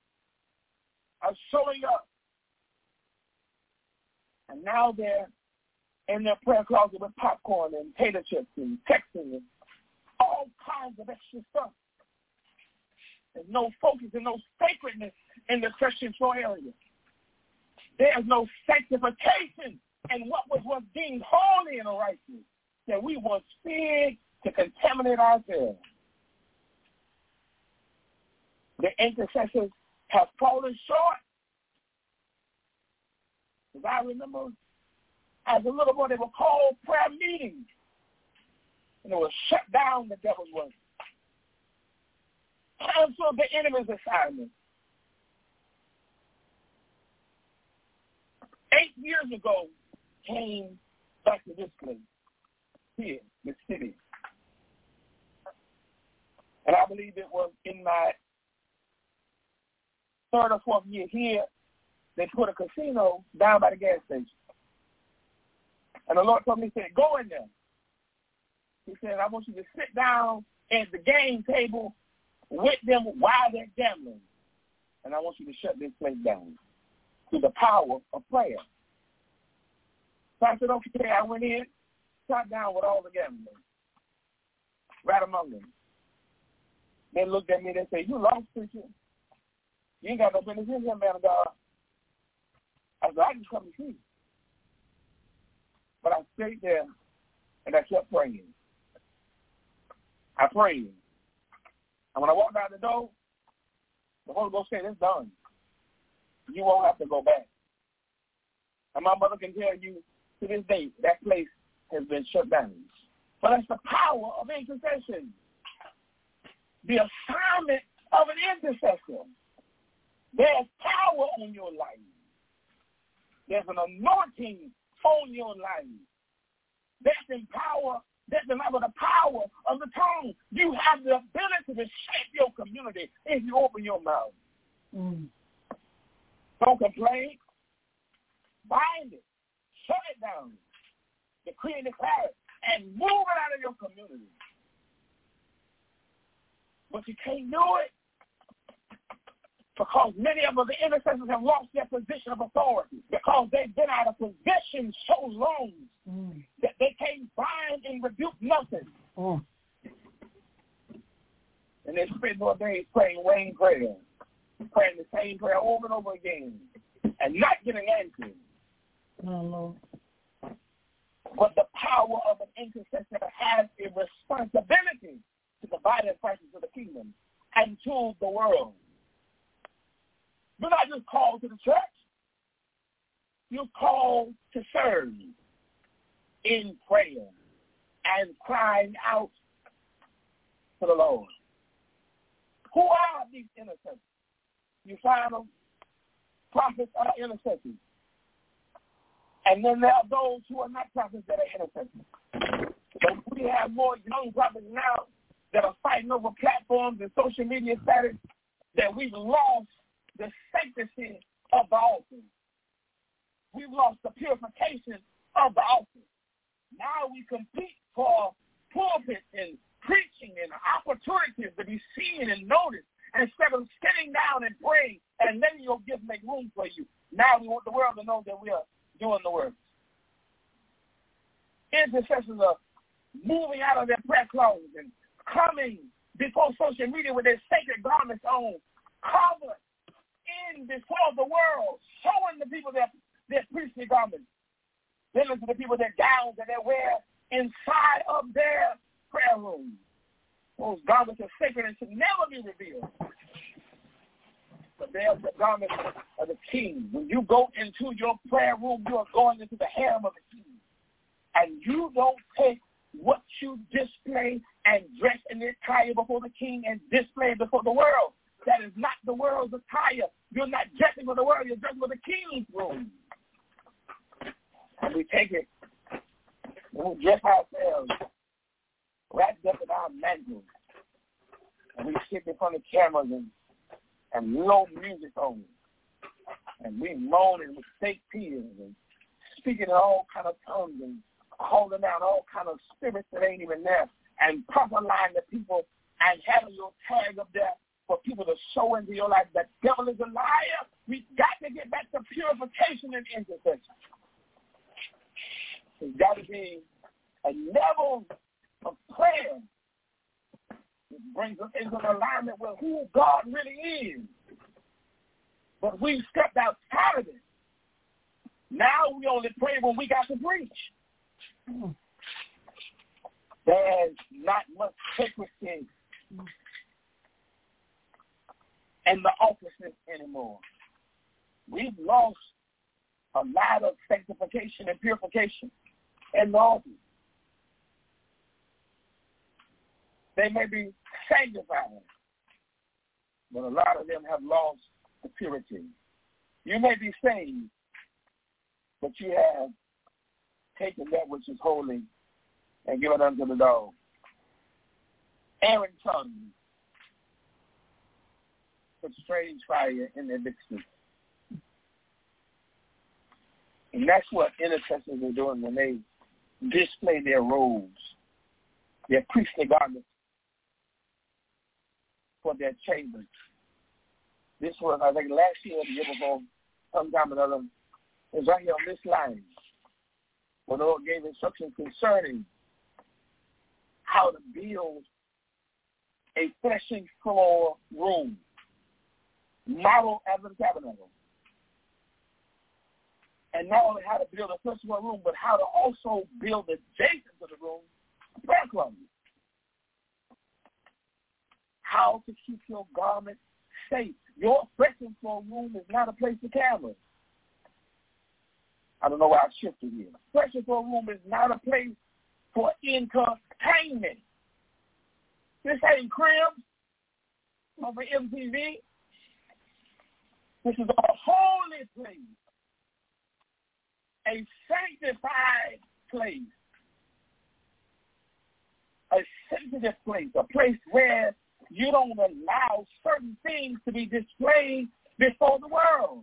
[SPEAKER 1] are showing up. And now they're in their prayer closet with popcorn and potato chips and texting and all kinds of extra stuff. There's no focus and no sacredness in the Christian area. There's no sanctification in what was once deemed holy and righteous, that we once feared to contaminate ourselves. The intercessors have fallen short. As I remember, as a little boy, they were called prayer meetings, and it was shut down the devil's work. Cancel the enemy's assignment. 8 years ago, came back to this place, here, the city. And I believe it was in my 3rd or 4th year here, they put a casino down by the gas station. And the Lord told me, he said, go in there. He said, I want you to sit down at the game table with them while they're gambling. And I want you to shut this place down through the power of prayer. So I said, okay, I went in, sat down with all the gamblers, right among them. They looked at me, they said, you lost, preacher. You ain't got no business in here, man of God. I said, I just come to see. But I stayed there, and I kept praying. I prayed. And when I walked out the door, the Holy Ghost said, it's done. You won't have to go back. And my mother can tell you to this day, that place has been shut down. But that's the power of intercession. The assignment of an intercessor. There's power on your life. There's an anointing on your life. There's the power of the tongue. You have the ability to shape your community if you open your mouth. Don't complain. Bind it. Shut it down. Decree and declare it. And move it out of your community. But you can't do it because many of the intercessors have lost their position of authority because they've been out of position so long that they can't bind and rebuke nothing. And they spend more days praying vain prayers, praying the same prayer over and over again, and not getting answers. But the power of an intercessor has a responsibility to the body of Christ, to the kingdom, and to the world. You're not just called to the church. You're called to serve in prayer and crying out to the Lord. Who are these intercessors? You find them. Prophets are intercessors. And then there are those who are not prophets that are intercessors. So we have more young prophets now that are fighting over platforms and social media status that we've lost the sanctity of the altar. We've lost the purification of the altar. Now we compete for pulpits and preaching and opportunities to be seen and noticed instead of sitting down and praying and letting your gift make room for you. Now we want the world to know that we are doing the work. Intercessors are moving out of their prayer closets and coming before social media with their sacred garments on, covered in before the world, showing the people their priestly garments. Then to the people their gowns that they wear inside of their prayer room. Those garments are sacred and should never be revealed. But they are the garments of the king. When you go into your prayer room, you are going into the harem of the king. And you don't take what you display and dress in the attire before the king and display it before the world. That is not the world's attire. You're not dressing for the world. You're dressing for the king's room. And we take it and we dress ourselves wrapped up in our mantles. And we sit in front of cameras and low music on. And we moaning with fake tears and speaking in all kind of tongues and holding down all kind of spirits that ain't even there and prophesying to people and having your tag up there for people to sow into your life. The devil is a liar. We got to get back to purification and intercession. There's got to be a level of prayer that brings us into alignment with who God really is. But we've stepped outside of it. Now we only pray when we got to preach. There's not much secrecy in the offices anymore. We've lost a lot of sanctification and purification in the office. They may be sanctified, but a lot of them have lost the purity. You may be saved, but you have taken that which is holy and given it unto the dog. Aaron's sons put strange fire in their mixture. And that's what intercessors are doing when they display their robes, their priestly garments for their chambers. This was, I think, last year or the year before, sometime or another. It was right here on this line where the Lord gave instructions concerning how to build a threshing floor room, model as a tabernacle. And not only how to build a threshing floor room, but how to also build adjacent to the room a prayer closet. How to keep your garment safe. Your threshing floor room is not a place to camera. I don't know why I shifted here. Threshing floor room is not a place for entertainment. This ain't Cribs over MTV. This is a holy place, a sanctified place, a sensitive place, a place where you don't allow certain things to be displayed before the world.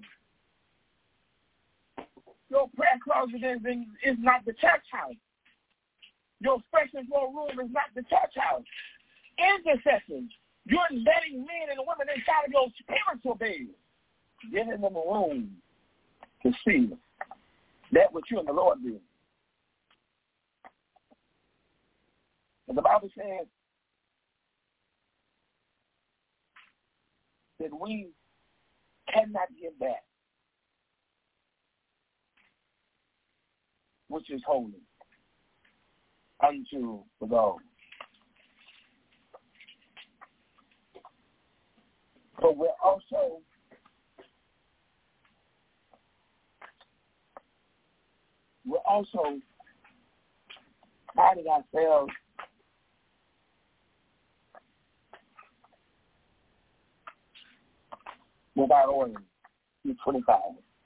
[SPEAKER 1] Your prayer closet is not the church house. Your threshing floor room is not the church house. Intercessions, you're letting men and women inside of your spiritual bed, giving them a room to see that what you and the Lord do. And the Bible says that we cannot give back which is holy unto the God. But we're also finding ourselves without oil. 25.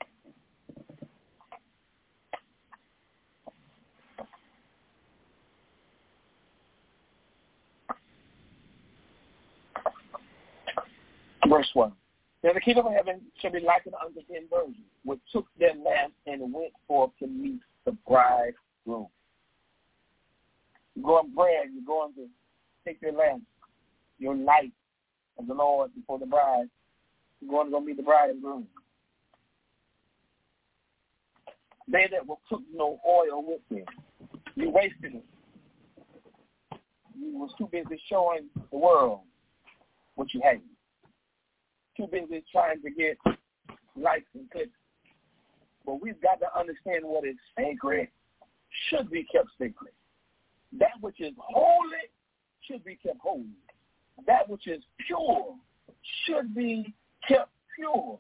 [SPEAKER 1] Verse 1. Now the kingdom of heaven shall be likened unto 10 virgins, which took their lamps and went forth to meet the bridegroom. You go and pray, you're going to take your lamp, your light of the Lord before the bride. You're going to go meet the bridegroom. They that took no oil with them, you wasted it. You was too busy showing the world what you had. Too busy trying to get likes and clicks. But we've got to understand what is sacred should be kept sacred. That which is holy should be kept holy. That which is pure should be kept pure.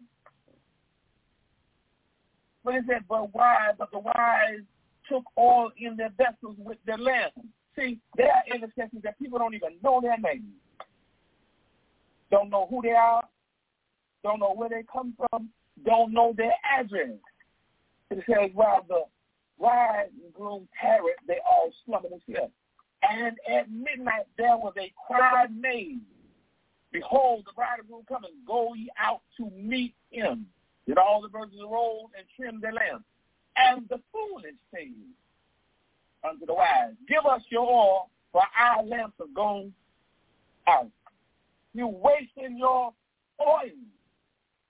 [SPEAKER 1] But it said, but the wise took oil in their vessels with their lamps. See, there are intercessors that people don't even know their names. Don't know who they are. Don't know where they come from. Don't know their address. It says, while the bride and groom tarried, they all slumbered and slept. And at midnight there was a cry made, behold, the bridegroom coming, go ye out to meet him. Did all the virgins arose and trimmed their lamps. And the foolish said unto the wise, give us your oil, for our lamps are gone out. You're wasting your oil,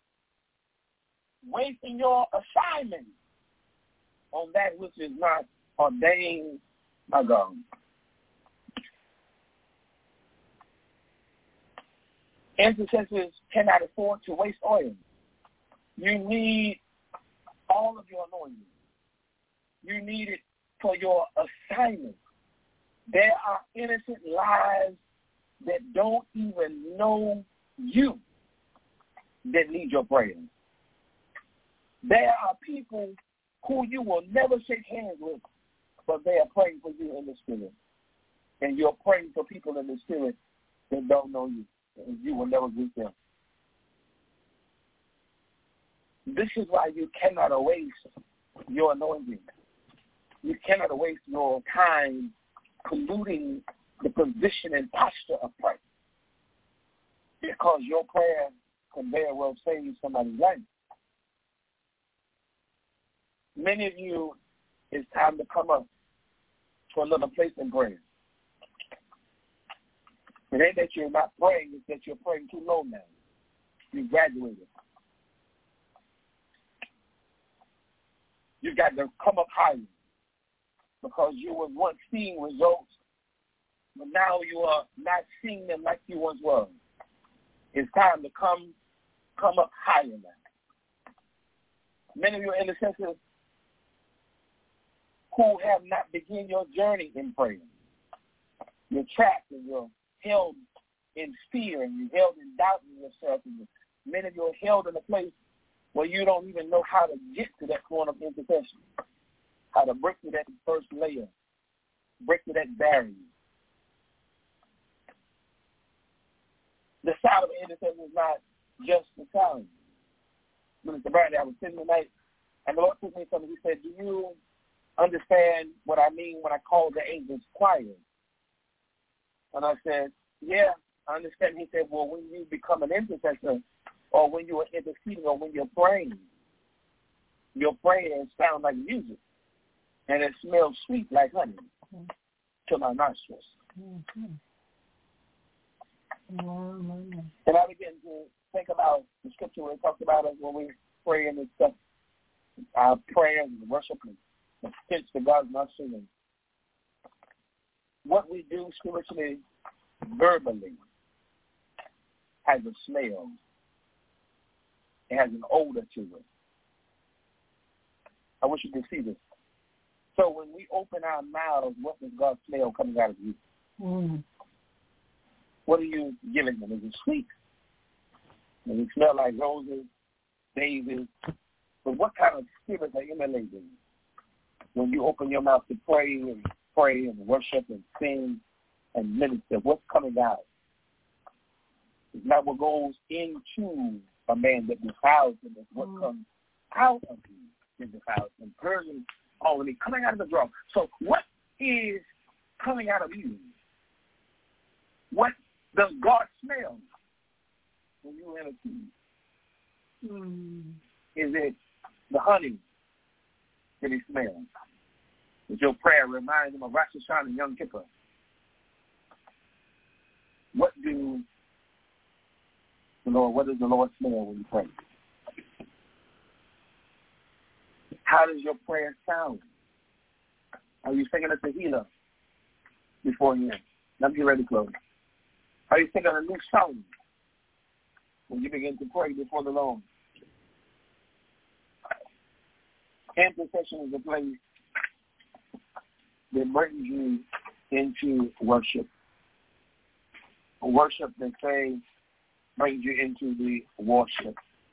[SPEAKER 1] wasting your assignment on that which is not
[SPEAKER 2] ordained by God. Intercessors cannot afford to waste oil. You need all of your anointing. You need it for your assignment. There are innocent lives that don't even know you that need your prayers. There are people who you will never shake hands with, but they are praying for you in the spirit. And you're praying for people in the spirit that don't know you, and you will never greet them. This is why you cannot waste your anointing. You cannot waste your time polluting the position and posture of prayer, because your prayer can very well save somebody's life. Many of you, it's time to come up to another place in prayer. It ain't that you're not praying, it's that you're praying too low now. You graduated. You got to come up higher, because you were once seeing results, but now you are not seeing them like you once were. It's time to come up higher now. Many of your intercessors who have not begun your journey in prayer, you're trapped and you're held in fear and you're held in doubt in yourself. And many of you are held in a place where you don't even know how to get to that point of intercession, how to break through that first layer, break through that barrier. The sound of an intercessor is not just the sound. Minister Bradley, I was sitting tonight, and the Lord took me something. He said, do you understand what I mean when I call the angels choir? And I said, yeah, I understand. He said, well, when you become an intercessor, or when you are interceding, or when you're praying, your prayers sound like music, and it smells sweet like honey to my nostrils. Mm-hmm. And I began to think about the scripture where it talks about us when we pray and stuff, our prayers and worship and the stench to God's nostrils, and what we do spiritually, verbally, has a smell. It has an odor to it. I wish you could see this. So when we open our mouths, what does God smell coming out of you? Mm. What are you giving them? Is it sweet? Does it smell like roses, daisies? But what kind of spirit are emanating when you open your mouth to pray and worship and sing and minister? What's coming out? It's not what goes into a man that defiles him. It's what comes out of him that defiles him. Purging already coming out of the draw. So what is coming out of you? What does God smell when you intercede? Is it the honey that he smells? Is your prayer reminds him of Rosh Hashanah and Yom Kippur? What does the Lord smell when you pray? How does your prayer sound? Are you singing a Tehillah before you end? Let me get ready to close. Are you singing a new song when you begin to pray before the Lord? Intercession is a place that brings you into worship. Worship, they say, brings you into the worship.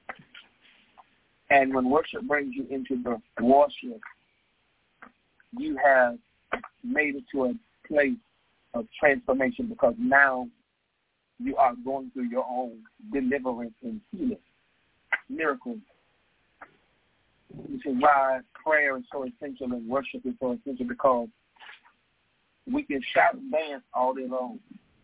[SPEAKER 2] And when worship brings you into the worship, you have made it to a place of transformation, because now you are going through your own deliverance and healing, miracles. This is why prayer is so essential and worship is so essential, because we can shout and dance all day long.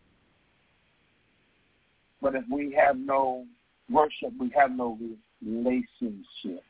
[SPEAKER 2] But if we have no worship, we have no relationship.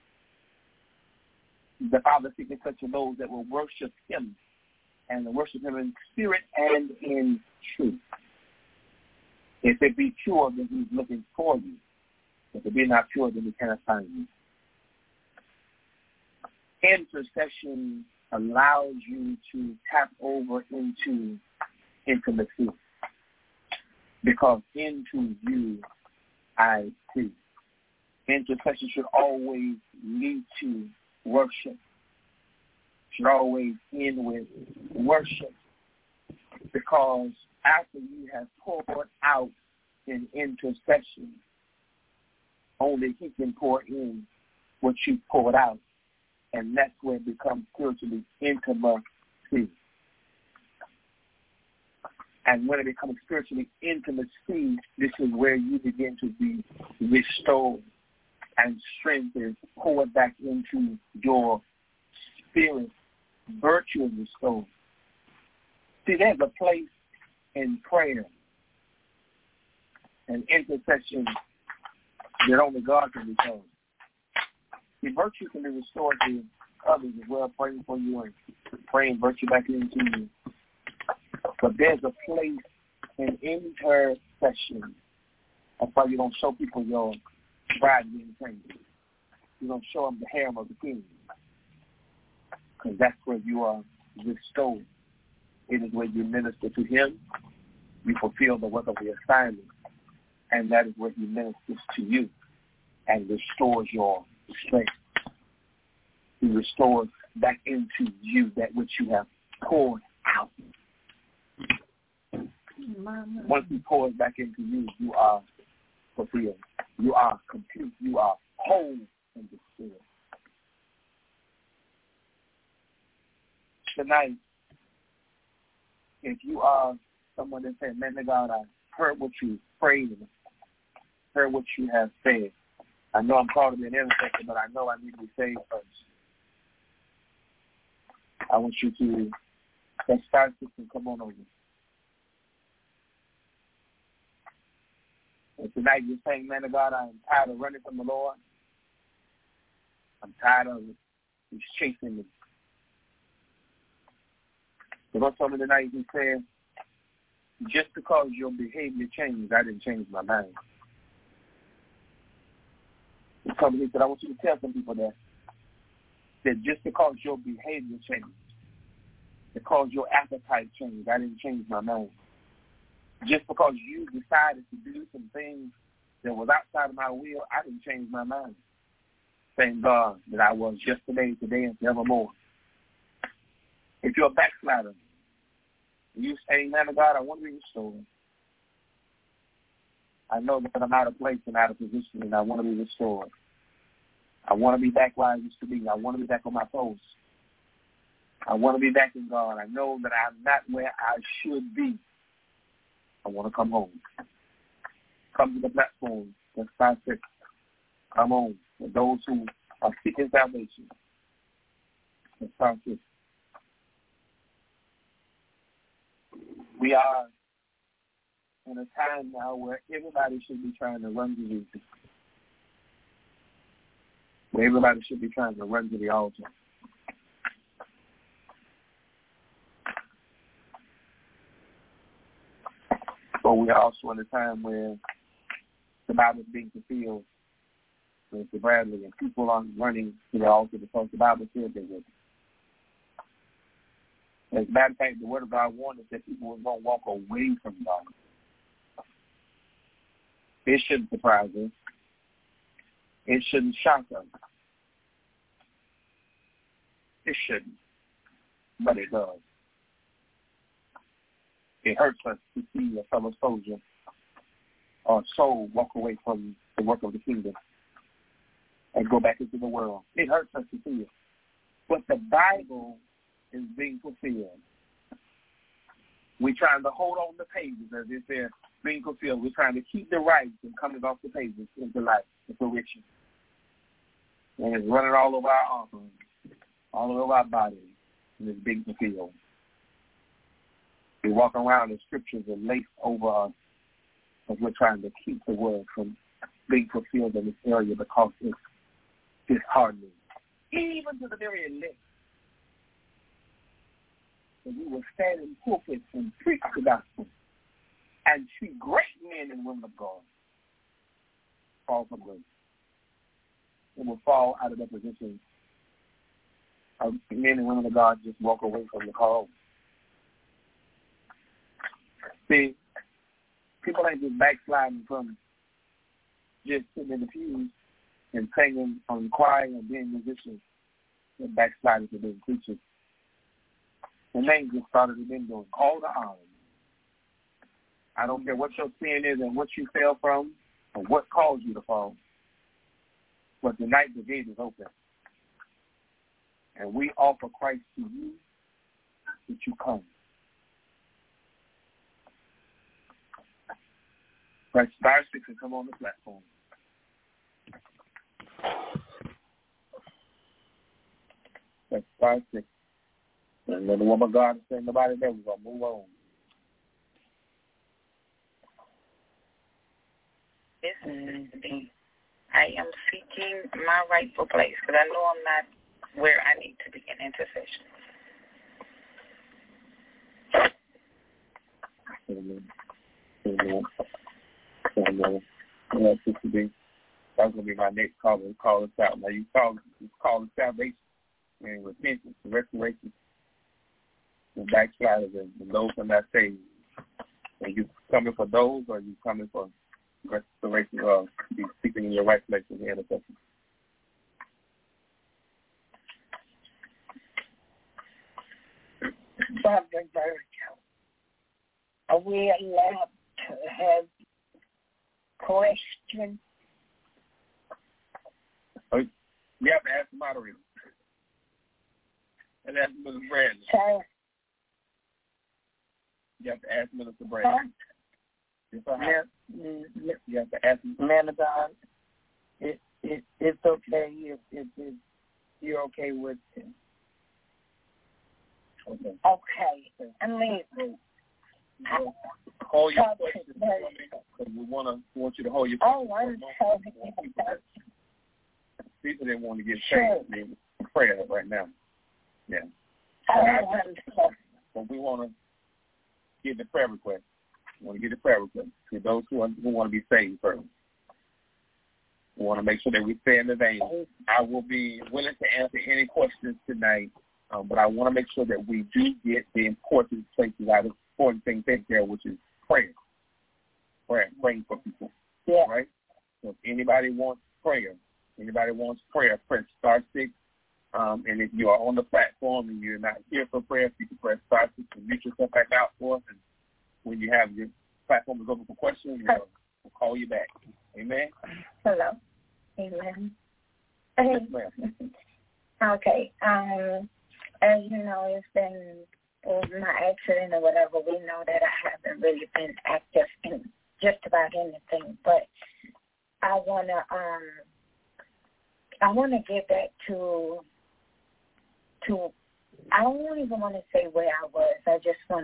[SPEAKER 2] The Father seeking such of those that will worship him, and worship him in spirit and in truth. If it be pure, then he's looking for you. If it be not pure, then he cannot find you. Intercession
[SPEAKER 1] allows you to tap over into intimacy, because into you I see. Intercession should always lead to worship, should always end with worship, because after you have poured out in intercession, only he can pour in what you poured out, and that's where it becomes spiritually intimacy. And when it becomes spiritually intimacy, this is where you begin to be restored, and strength is poured back into your spirit. Virtue is restored. See, there's a place in prayer and intercession that only God can restore. See, virtue can be restored to others as well, praying for you and praying virtue back into you. But there's a place in intercession. That's why you don't show people your bride being trained. You don't show them the harem of the king, because that's where you are restored. It is where you minister to him, you fulfill the work of the assignment, and that is where he ministers to you and restores your strength. He restores back into you that which you have poured out. Once he pours back into you, you are fulfilled. You are complete. You are whole in the spirit. Tonight, if you are someone that said, man of God, I heard what you prayed and heard what you have said. I know I'm called to be an intercessor, but I know I need to be saved first. I want you to, let's start this and come on over. And tonight you're saying, man of God, I'm tired of running from the Lord. I'm tired of it. He's chasing me. The Lord told me tonight, he said, just because your behavior changed, I didn't change my mind. He told me, he said, I want you to tell some people that just because your behavior changed, because your appetite changed, I didn't change my mind. Just because you decided to do some things that was outside of my will, I didn't change my mind. Thank God that I was yesterday, today, and forevermore. If you're a backslider, you say, man of God, I want to be restored. I know that I'm out of place and out of position, and I want to be restored. I want to be back where I used to be. I want to be back on my post. I want to be back in God. I know that I'm not where I should be. I want to come home. Come to the platform. Let's start it. Come on. For those who are seeking salvation, let's start it. We are in a time now where everybody should be trying to run to Jesus. Where everybody should be trying to run to the altar. But we are also in a time where the Bible is being fulfilled, Mr. Bradley, and people aren't running to the altar because the Bible said they would. As a matter of fact, the Word of God warned us that people were going to walk away from God. It shouldn't surprise us. It shouldn't shock us. It shouldn't, but it does. It hurts us to see a fellow soldier or soul walk away from the work of the kingdom and go back into the world. It hurts us to see it. But the Bible is being fulfilled. We're trying to hold on the pages, as it says, being fulfilled. We're trying to keep the rights and coming off the pages into life, into fruition. And it's running all over our arms, all over our bodies, and it's being fulfilled. We walk around and scriptures are laced over us as we're trying to keep the word from being fulfilled in this area because it's disheartening. Even to the very elect. And we will stand in pulpits and preach the gospel and see great men and women of God fall from grace. It will fall out of their position Men and women of God just walk away from the call. See, people ain't just backsliding from just sitting in the pews and singing on choir and being musicians and backsliding to being preachers. And they just started to been doing all the hours. I don't care what your sin is and what you fell from or what caused you to fall. But tonight the gate is open. And we offer Christ to you that you come. Press star 6 and come on the platform. Press star 6. And then the woman of God is saying nobody there, we're going to move on.
[SPEAKER 4] This is me. I am seeking my rightful place because I know I'm not where I need to be in intercession.
[SPEAKER 1] Amen. Amen. Amen. Yeah, Sister B. That's going to be my next call. We'll call us out. Now, you call it salvation and repentance and restoration and backsliders and those who are not saved. Are you coming for those or are you coming for restoration of be speaking in your right place in the intercession?
[SPEAKER 3] Brother Virgil, are we allowed to have questions?
[SPEAKER 1] Oh, you have to ask the moderator. And ask Mr. Bradley.
[SPEAKER 3] Sir?
[SPEAKER 1] You have to ask Minister Bradley. You have to ask him.
[SPEAKER 2] Man of God, it's okay if you're okay with it.
[SPEAKER 3] Okay. I mean,
[SPEAKER 1] hold your questions because we want you to hold your questions.
[SPEAKER 3] Oh, I'm sorry.
[SPEAKER 1] People didn't want to get saved in prayer right now. Yeah. But we want to get the prayer request. We want to get the prayer request to those who want to be saved first. We want to make sure that we stay in the vein. I will be willing to answer any questions tonight, but I want to make sure that we do get the important places out of important things taken care of, which is prayer. Praying for people.
[SPEAKER 3] Yeah.
[SPEAKER 1] Right? So if anybody wants prayer, press star 6. And if you are on the platform and you're not here for prayer, you can press star 6 and mute yourself back out for us. And when you have your platform is open for questions, we'll call you back. Amen?
[SPEAKER 3] Hello. Amen.
[SPEAKER 1] Yes, ma'am.
[SPEAKER 3] Okay. As you know, it's been my accident or whatever. We know that I haven't really been active in just about anything, but I wanna get back to I don't even want to say where I was. I just want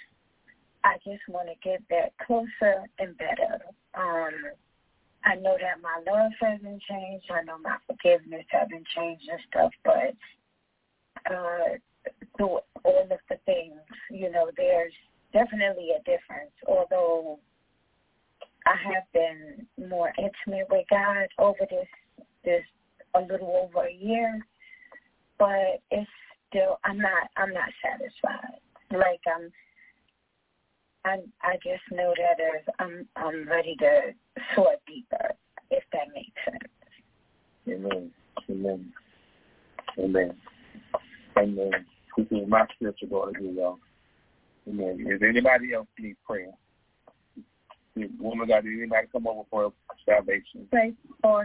[SPEAKER 3] to get back closer and better. I know that my love hasn't changed. I know my forgiveness hasn't changed and stuff, but through all of the things, there's definitely a difference. Although I have been more intimate with God over this a little over a year, but it's still I'm not satisfied. Like I just know that I'm ready to soar deeper, if that makes sense.
[SPEAKER 1] Amen. Amen. Amen. Amen. This is my spiritual daughter here, y'all. Amen. If anybody else need prayer, woman got anybody come over for salvation?
[SPEAKER 3] Pray for.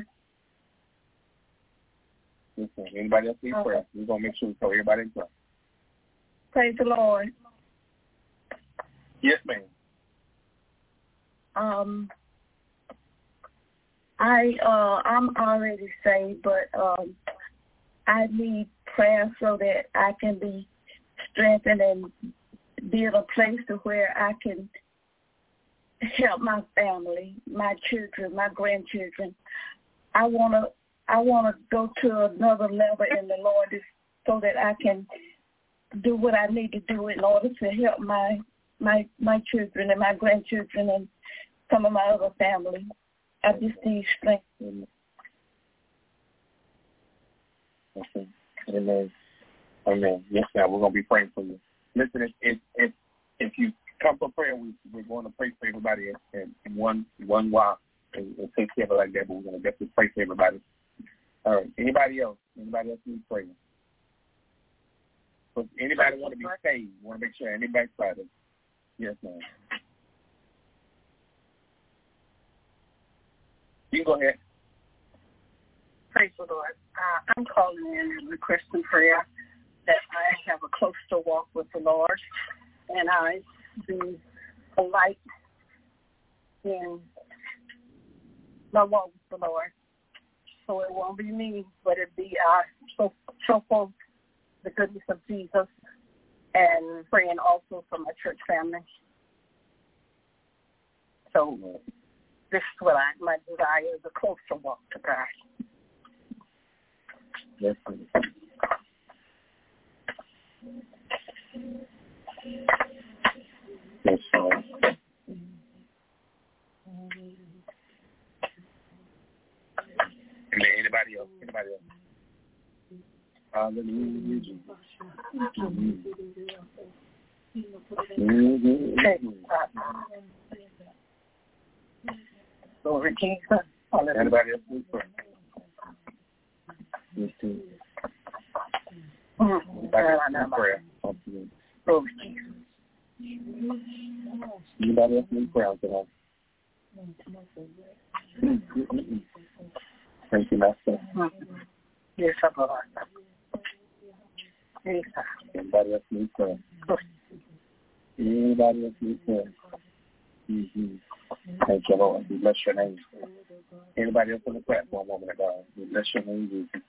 [SPEAKER 1] Listen, anybody else need prayer? We're gonna make sure we tell everybody in prayer.
[SPEAKER 3] Praise the Lord.
[SPEAKER 1] Yes, ma'am.
[SPEAKER 3] I'm already saved, but I need prayer so that I can be strengthened and be in a place to where I can help my family, my children, my grandchildren. I wanna go to another level in the Lord so that I can do what I need to do in order to help my children and my grandchildren and some of my other family. I just need strength.
[SPEAKER 1] Okay. Amen. Amen. Yes, ma'am. We're going to be praying for you. Listen, if you come for prayer, we're going to pray for everybody in one while and take care of it like that, but we're going to definitely pray for everybody. All right. Anybody else? Anybody else need prayer? So anybody want to be saved? Want to make sure any backsliders? Yes, ma'am. You can go ahead.
[SPEAKER 3] Praise the Lord. I'm calling in and requesting prayer that I have a closer walk with the Lord and I be a light in my walk with the Lord. So it won't be me, but it be so for the goodness of Jesus and praying also for my church family. So this is what my desire is, a closer walk to God.
[SPEAKER 1] Yes, yes, Anybody else? Anybody else? Hallelujah, Jesus.
[SPEAKER 3] Glory to Jesus.
[SPEAKER 1] Anybody else need prayer? Yes, too. Anybody else need prayer?
[SPEAKER 3] Glory to Jesus.
[SPEAKER 1] Anybody else need prayer today? Thank you, Master.
[SPEAKER 3] Yes, Lord. Yes,
[SPEAKER 1] anybody else need prayer? Anybody else need prayer? Thank you, Lord. We bless your name. Anybody else on the platform, woman of God? We bless your name, Jesus.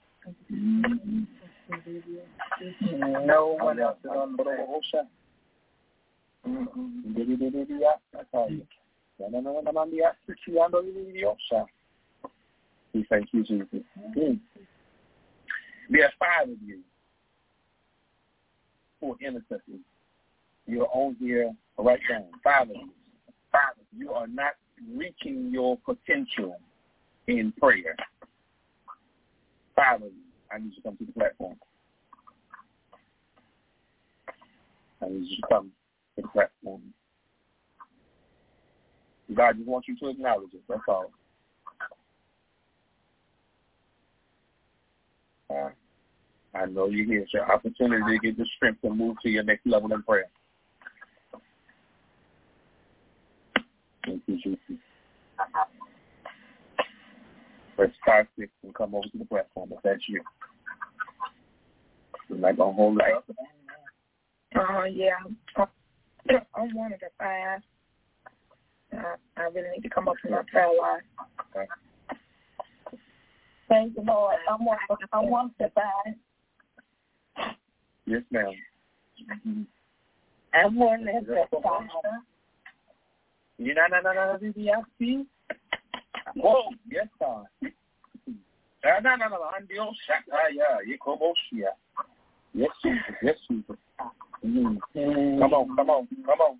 [SPEAKER 2] No one else is on the platform.
[SPEAKER 1] We thank you, Jesus. There are 5 of you who are intercessors. You're on here right now. 5 of you. 5 of you are not reaching your potential in prayer. 5 of you. I need you to come to the platform. I need you to come to the platform. God just wants you to acknowledge it. That's all. I know you're here. It's your opportunity to get the strength to move to your next level in prayer. Thank you, Jesus. Press star 6 and come over to the platform if that's you. We're not going to hold it up.
[SPEAKER 4] Yeah. I'm one of the 5. I really need to come up to my prayer line.
[SPEAKER 1] Okay.
[SPEAKER 3] thank you, Lord. I'm one of the 5.
[SPEAKER 1] Yes, ma'am.
[SPEAKER 3] I'm one of the 5.
[SPEAKER 1] No. Whoa, yes, sir. No. Yes, Jesus. Yes, Jesus. Come on. Come on.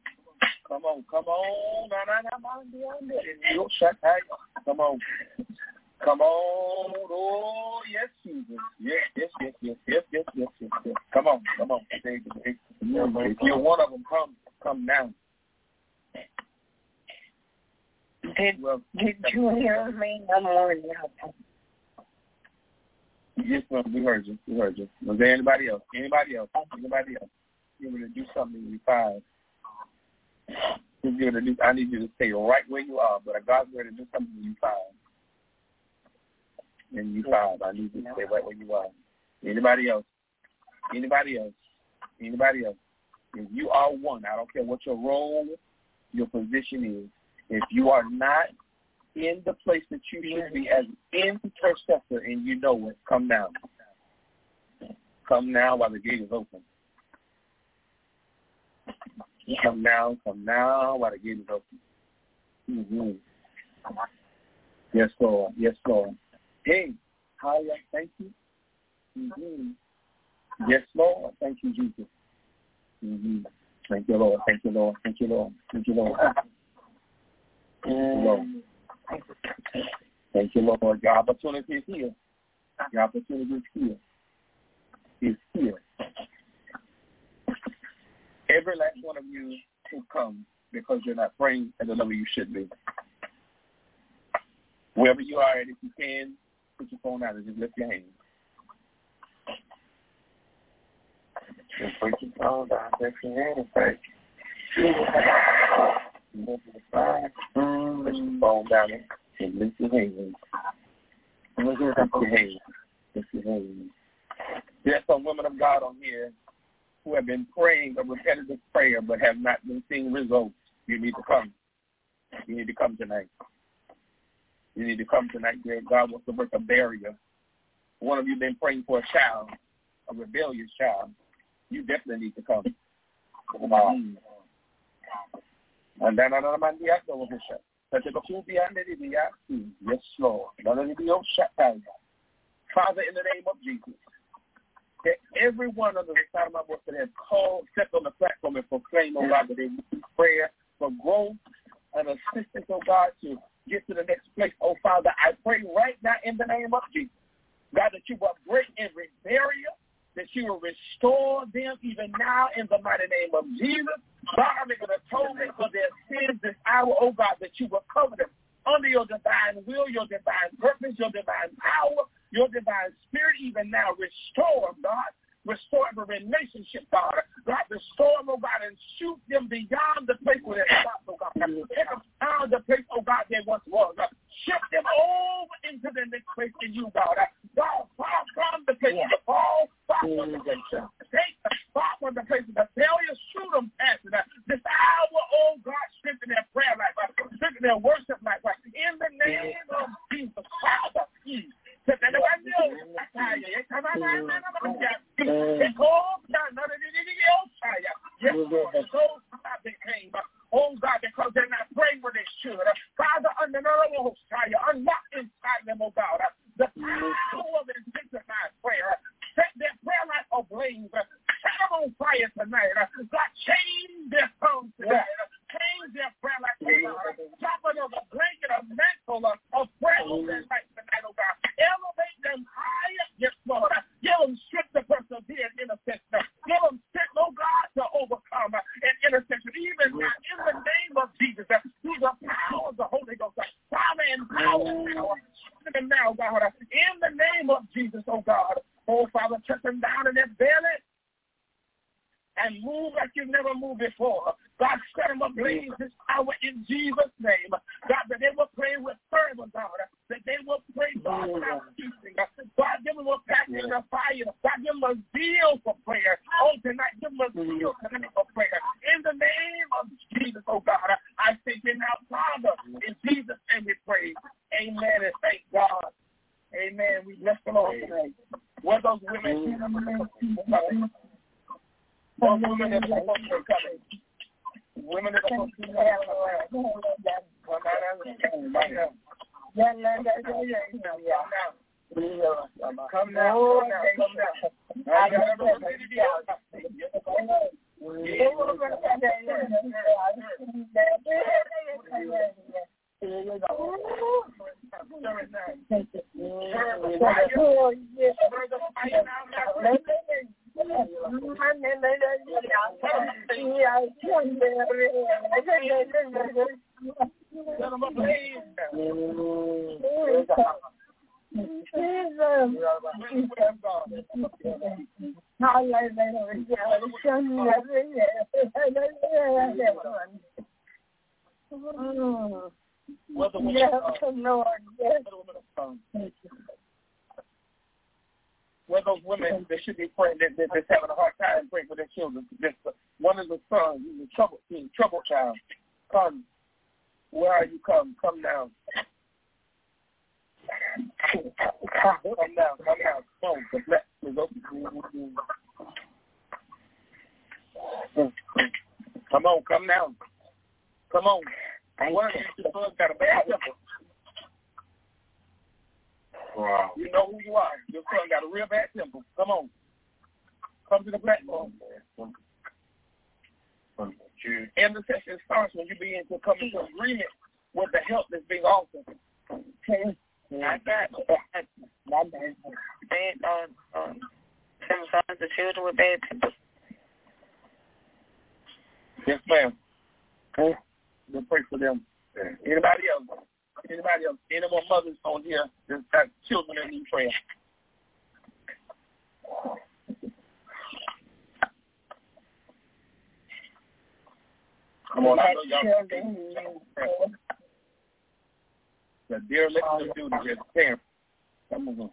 [SPEAKER 1] Come on. Oh, yes, Jesus. Yes. Come on. If you're one of them, come now.
[SPEAKER 4] Did you hear me? I'm already out.
[SPEAKER 1] Yes, ma'am. We heard you. Was there anybody else? You want to do something in you 5? I need you to stay right where you are, but God's going to do something in you 5. In you 5, I need you to stay right where you are. Anybody else? If you are one, I don't care what your role, your position is. If you are not in the place that you should be as an intercessor and you know it, come now. Come now while the gate is open. Come now while the gate is open. Mm-hmm. Yes, Lord. Hey, hallelujah. Thank you. Mm-hmm. Yes, Lord. Thank you, Jesus. Mm-hmm. Thank you, Lord. Thank you, Lord. Your opportunity is here. It's here. every last one of you who come because you're not praying at the level you should be. Wherever you are, and if you can, put your phone out and just lift your hands. Just put your phone down, lift your hands, right? Put your phone down and lift your hands. Lift your hands. Lift your hands. There's some women of God on here who have been praying a repetitive prayer but have not been seeing results. You need to come. You need to come tonight. You need to come tonight where God wants to break a barrier. One of you been praying for a child, a rebellious child. You definitely need to come. Yes, Lord. Father, in the name of Jesus, that everyone under the sound of my voice that has called, stepped on the platform and proclaimed, oh God, that they need prayer for growth and assistance, oh God, to get to the next place. Oh, Father, I pray right now in the name of Jesus, God, that you will break every barrier, that you will restore them even now in the mighty name of Jesus. God, I make an atonement for their sins this hour, oh God, that you will cover them under your divine will, your divine purpose, your divine power, your divine spirit, even now. Restore them, God. Restore every relationship, God. God, restore them, oh God, and shoot them beyond the place where they stopped, oh God. Take them out of the place, oh God, they once was. Shift them over into the next place in you, God. God, far from the place of the fall, far from the place of the state, far from the place of the failure, shoot them past it. This hour, oh God, strengthen their prayer life, strengthen their worship life. In the name of Jesus, Father, oh God, because they're not praying when they should. Father, unlock inside them, oh God, the power of intensified prayer. Set their prayer life ablaze. Set them on fire tonight. God, change their tongues tonight. Change their prayer life, oh God. Drop another blanket, a mantle of prayer on their life tonight, oh God. Elevate them higher, yes, Lord. Give them strength to persevere in intercession. Give them strength, oh God, to overcome in intercession. Even now, in the name of Jesus, through the power of the Holy Ghost, Father, empower them now, God. In the name of Jesus, oh God. Oh, Father, touch them down in their belly and move like you've never moved before. God, set them ablaze this hour in Jesus' name. God, that they will pray with fervor, God. That they will pray, God, without ceasing. God, give them a passion and a fire. God, give them a zeal for prayer. Oh, tonight, give them a zeal tonight for prayer. In the name of Jesus, oh God, I thank you now, Father. In Jesus' name we pray. Amen and thank God. Amen. We bless the Lord today. Where those women coming? Those women that are supposed to be coming. Women that are supposed to be come now. Where those women, they should be praying, they're having a hard time praying for their children. One is a son, he's a troubled child. Come. Where are you? Come now. Come down. Come now. Come on. One of your sons got a bad temper. Wow. You know who you are. Your son got a real bad temper. Come on. Come to the platform. Intercession starts when you begin to come into agreement with the help that's being offered. Okay.
[SPEAKER 4] Not that. Some sons, the children with bad tempers.
[SPEAKER 1] Yes, ma'am. We'll pray for them. Anybody else? Anybody else? Any more mothers on here that have children that need prayer? Come on, I know y'all. The dear listener duty as parents. Come on.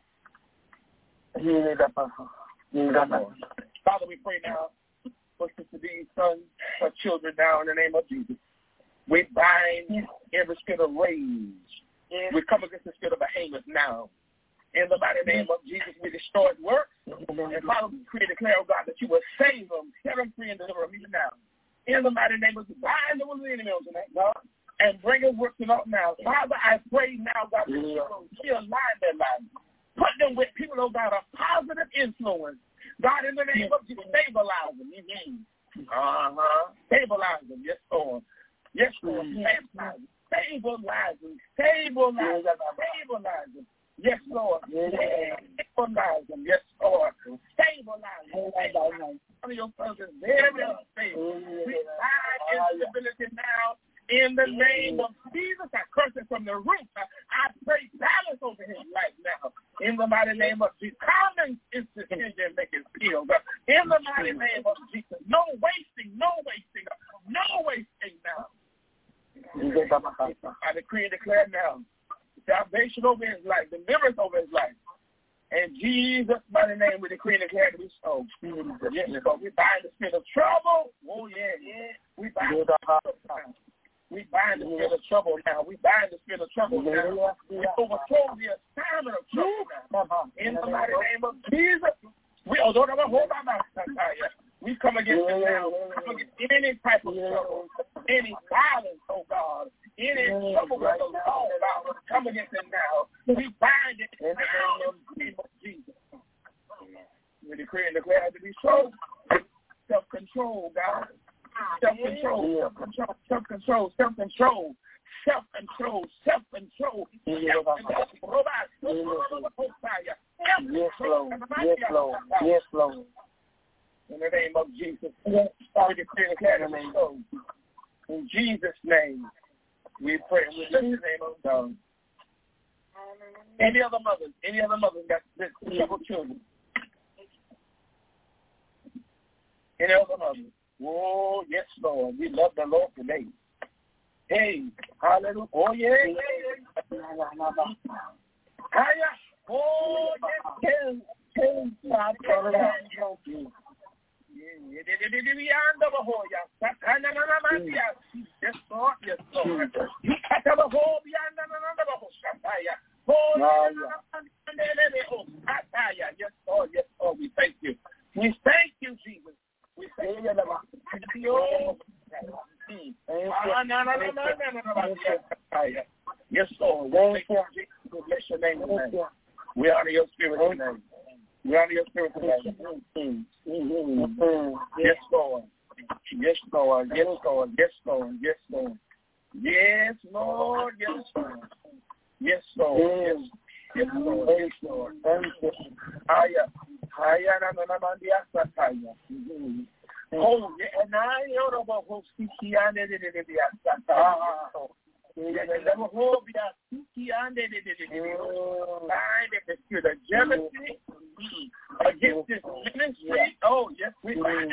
[SPEAKER 1] Father, we pray now for Sister D's sons, her children now in the name of Jesus. We bind every spirit of rage. We come against the spirit of behemoth now. In the mighty name of Jesus, we destroy his works. And Father, we pray and declare, oh God, that you will save them, set them free, and deliver them even now. In the mighty name of Jesus, bind them with the enemy on tonight, God, and bring his works up now. Father, I pray now, God, that you will align their lives. Put them with people, oh God, of positive influence. God, in the name of Jesus, stabilize them. Stabilize them. Yes, Lord. Yes, Lord. Stabilize them. Stabilize them. Stabilize them. Stabilize them. Yes, Lord. Stabilize them. Yes, Lord. Stabilize them. One of your sons is very unstable. We bind instability now. In the name of Jesus, I curse it from the root. I pray balance over his life now. In the mighty name of Jesus. Common is decision-making skills. In the mighty name of Jesus. No wasting now. I decree and declare now salvation over his life, deliverance over his life. In Jesus' mighty name, we decree and declare to be so. Yes, so we bind the spirit of trouble. Oh, yeah. We bind the spirit of trouble now. We bind the spirit of trouble now. We overthrow the assignment of trouble now. In the mighty name of Jesus, we come against it now. We come against any type of trouble, any violence, oh God, any trouble with the law, God. Come against it now. We bind it now in the name of Jesus. We decree and declare it to be so. Self-control, God. Self-control. Yes, Lord. In the name of Jesus, we decree and declare it to be so. In Jesus' name, we pray. We lift the name of God. Any other mothers got several children? Any other mothers? Oh, yes, Lord. We love the Lord today. Hey, hallelujah. Oh, yeah. Oh, yes. Yes, Lord. We thank you. We thank you, Jesus. We thank you. Yes, Lord. We bless your name today. We honor your spirit today. We honor your spirit today. Yes, Lord. Yes, Lord. Yes, Lord. Yes, Lord. Yes, Lord. Yes, Lord. Yes, Lord. Yes, Lord. Yes, Lord. Yes, Lord. Thank you. Oh, yeah, and I know about who the spirit of jealousy against this ministry. Oh, yes, we find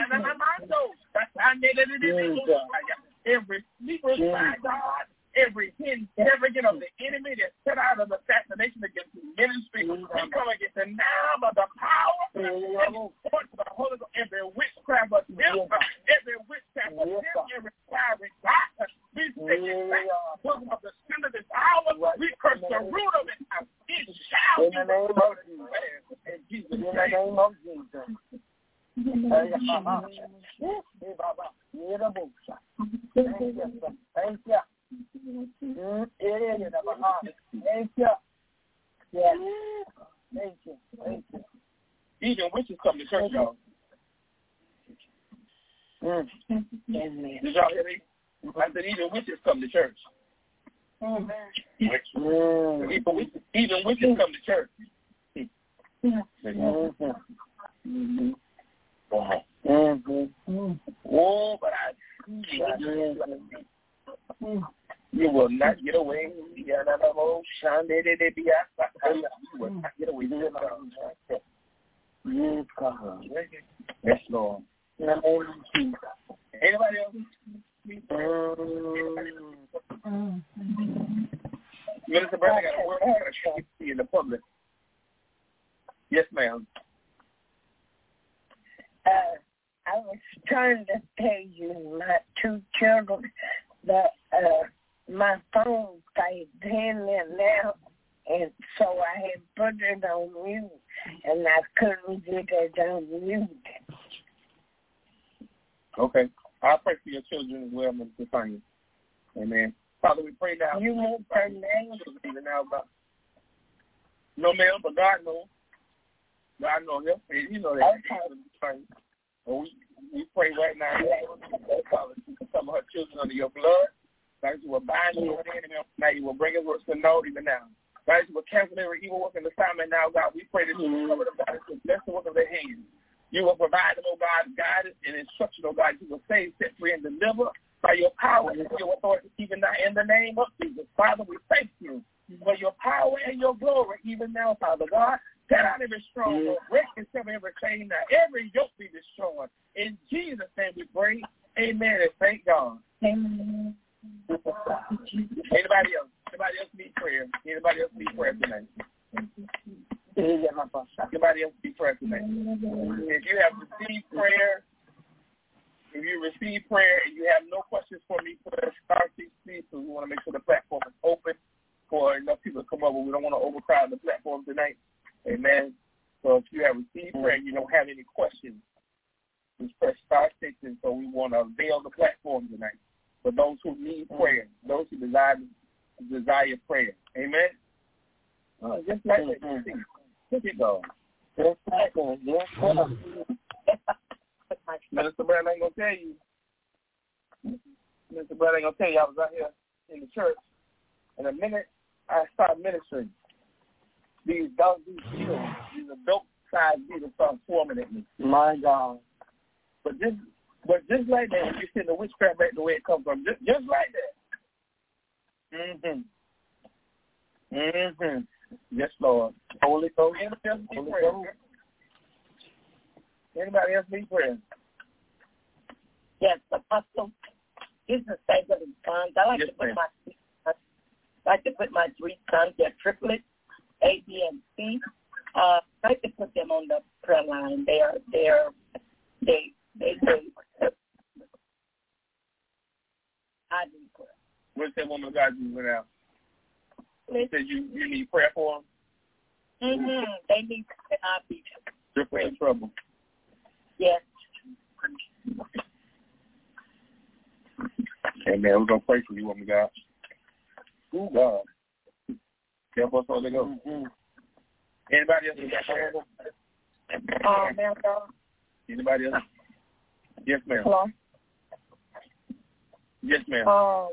[SPEAKER 1] every secret by God, every hidden arrogance of the enemy that set out of assassination against the ministry. We come against the now by the power and the force of the Holy Ghost, every witchcraft of them, every witchcraft of them, every fiery darkness. We take it back of the sin of this hour. We curse the root of it. It shall be in the name of Jesus. In the name of Jesus. Thank you. Even witches come to church, y'all. Did y'all hear me? I said even witches come to church. Even witches come to church. Oh, but You will not get away. You will not get away. Yes, God. Yes, Lord. Anybody else? Minister Brother, I got a word I got to see in the public. Yes, ma'am.
[SPEAKER 5] I was trying to tell you my two children that my phone started ringing now, and so I had put it on mute, and I couldn't get it on mute.
[SPEAKER 1] Okay. I'll pray for your children as well, Mr. Sonia. Amen. Father, we pray now.
[SPEAKER 5] You want her name?
[SPEAKER 1] Now, God. No, ma'am, but God knows. God knows him. You know that. Okay. Well, we pray right now, Father, you can cover her children under your blood. God, you will bind you with the enemy. Now you will bring us to know even now. God, you will cancel every evil work and assignment now, God. We pray that you will cover them, God, to bless the work of their hands. You will provide them, oh God, guidance and instruction, oh God. You will save, set free, and deliver by your power and your authority, even now in the name of Jesus. Father, we thank you for your power and your glory, even now, Father God. Set out every stronghold, break and sever every chain now. Every yoke be destroyed. In Jesus' name we pray. Amen and thank God.
[SPEAKER 5] Amen.
[SPEAKER 1] Anybody else? Anybody else need prayer? Anybody else need prayer tonight? Anybody else need prayer tonight? If you have received prayer, and you have no questions for me, press star 6, please, because we want to make sure the platform is open for enough people to come over. We don't want to overcrowd the platform tonight. Amen. So if you have received prayer and you don't have any questions, just press star 6, and so we want to avail the platform tonight for those who need prayer, those who desire prayer. Amen. Just like that. Look at God. Just like that. Yes. Minister Brad ain't gonna tell you. Minister Brad ain't gonna tell you I was out here in the church, and the minute I started ministering, these adult-sized beetles start swarming at me. My God. But just like that, when you see the witchcraft back the way it comes from, just like that. Yes, Lord. Holy Ghost. Anybody else need prayer? Anybody else need prayer?
[SPEAKER 5] Yes, Apostle. Here's the sake of the sons. I like to put my 3 sons. They're triplets, A, B, and C. I like to put them on the prayer line. They I need prayer.
[SPEAKER 1] What's that woman of God you went out? You said you need prayer for them?
[SPEAKER 5] They need prayer.
[SPEAKER 1] They're in trouble.
[SPEAKER 5] Yes.
[SPEAKER 1] Amen. We're going to pray for you, woman of God. Oh, God. Help us all to go. Anybody else?
[SPEAKER 5] Ma'am,
[SPEAKER 1] anybody else? Yes, ma'am.
[SPEAKER 5] Hello?
[SPEAKER 1] Yes, ma'am.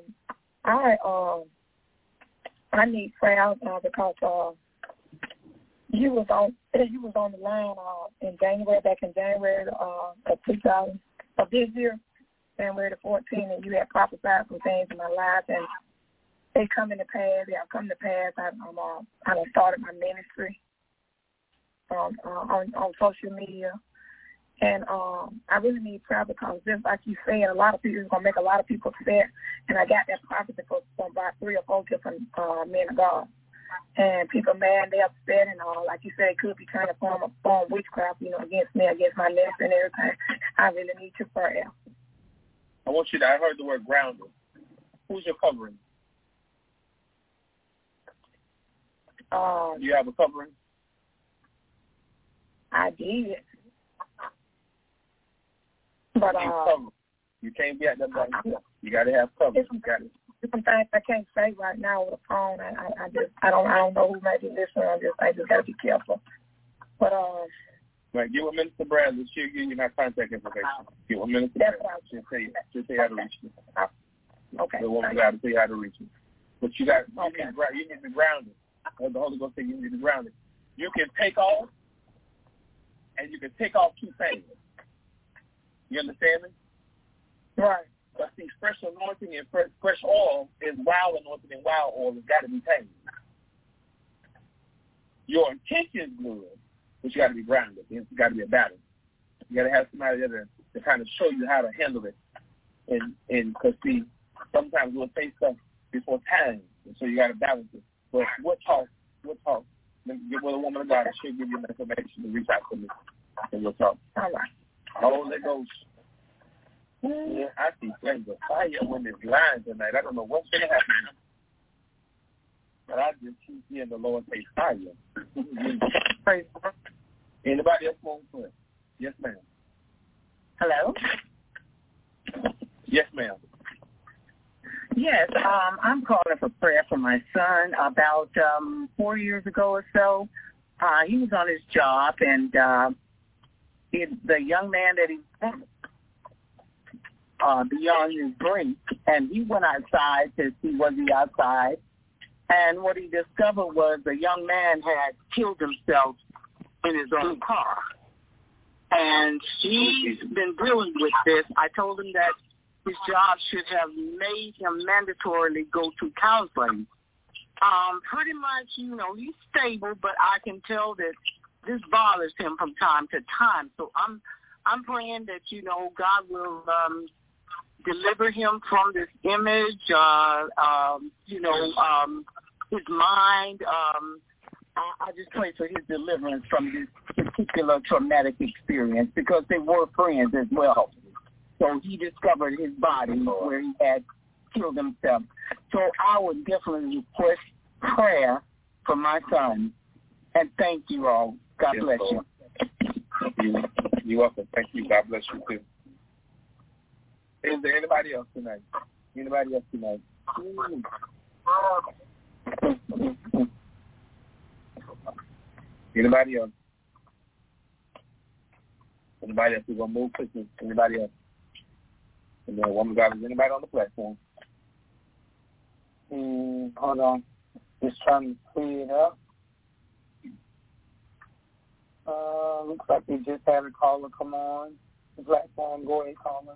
[SPEAKER 3] I need prayer because you was on the line back in January of 2000 of this year, January the 14th, and you had prophesied some things in my life, and they come into pass. They have come to pass. I started my ministry on social media. And I really need prayer because just like you said, a lot of people is going to make a lot of people upset. And I got that prophecy from about 3 or 4 different men of God. And people mad, they upset, and like you said, it could be trying to form witchcraft, against me, against my nest and everything. I really need your prayer.
[SPEAKER 1] I heard the word grounded. Who's your covering? Do you have a covering?
[SPEAKER 3] I did. But
[SPEAKER 1] you can't be at that point. You got to have cover.
[SPEAKER 3] Some things I can't say right now with the phone. I don't know who might be listening. I just got to be careful. But
[SPEAKER 1] right, get with Minister Bradley. She'll give you my contact information. Get with Minister Bradley. She'll tell you how to reach you.
[SPEAKER 3] Okay.
[SPEAKER 1] The woman got to tell you how to reach you. But you need to be grounded. As the Holy Ghost said, you need to be grounded. You can take off, and you can take off 2 things. You understand me?
[SPEAKER 3] Right.
[SPEAKER 1] But see, fresh anointing and fresh oil is wild anointing, and wild oil has got to be tamed. Your intention is good, but you got to be grounded. It's got to be a balance. You got to have somebody there to kind of show you how to handle it. And because, see, sometimes we'll say stuff before time, and so you got to balance it. But we'll talk. Get with a woman of God, and she'll give you the information to reach out to me, and we'll talk. All right. Holy Ghost. Yeah, I see flames of fire on this line tonight. I don't know what's going to happen. But I just keep hearing the Lord say fire. Anybody else want to pray? Yes, ma'am.
[SPEAKER 6] Hello?
[SPEAKER 1] Yes, ma'am.
[SPEAKER 6] Yes, I'm calling for prayer for my son. About 4 years ago or so, he was on his job, and the young man that he beyond his brink, and he went outside to see was he outside, and what he discovered was the young man had killed himself in his own car. And he's been dealing with this. I told him that his job should have made him mandatorily go to counseling. Pretty much, he's stable, but I can tell that this bothers him from time to time. So I'm praying that, God will deliver him from this image, his mind. I just pray for his deliverance from this particular traumatic experience because they were friends as well. So he discovered his body where he had killed himself. So I would definitely request prayer for my son. And thank you all. God bless you.
[SPEAKER 1] You're welcome. Thank you. God bless you too. Is there anybody else tonight? Anybody else? Anybody else? We're going to move quickly. Anybody else? And then woman God, is anybody on the platform?
[SPEAKER 2] Hold on. Just trying to clear it up. Looks like we just had a caller come on the platform. Go ahead, caller.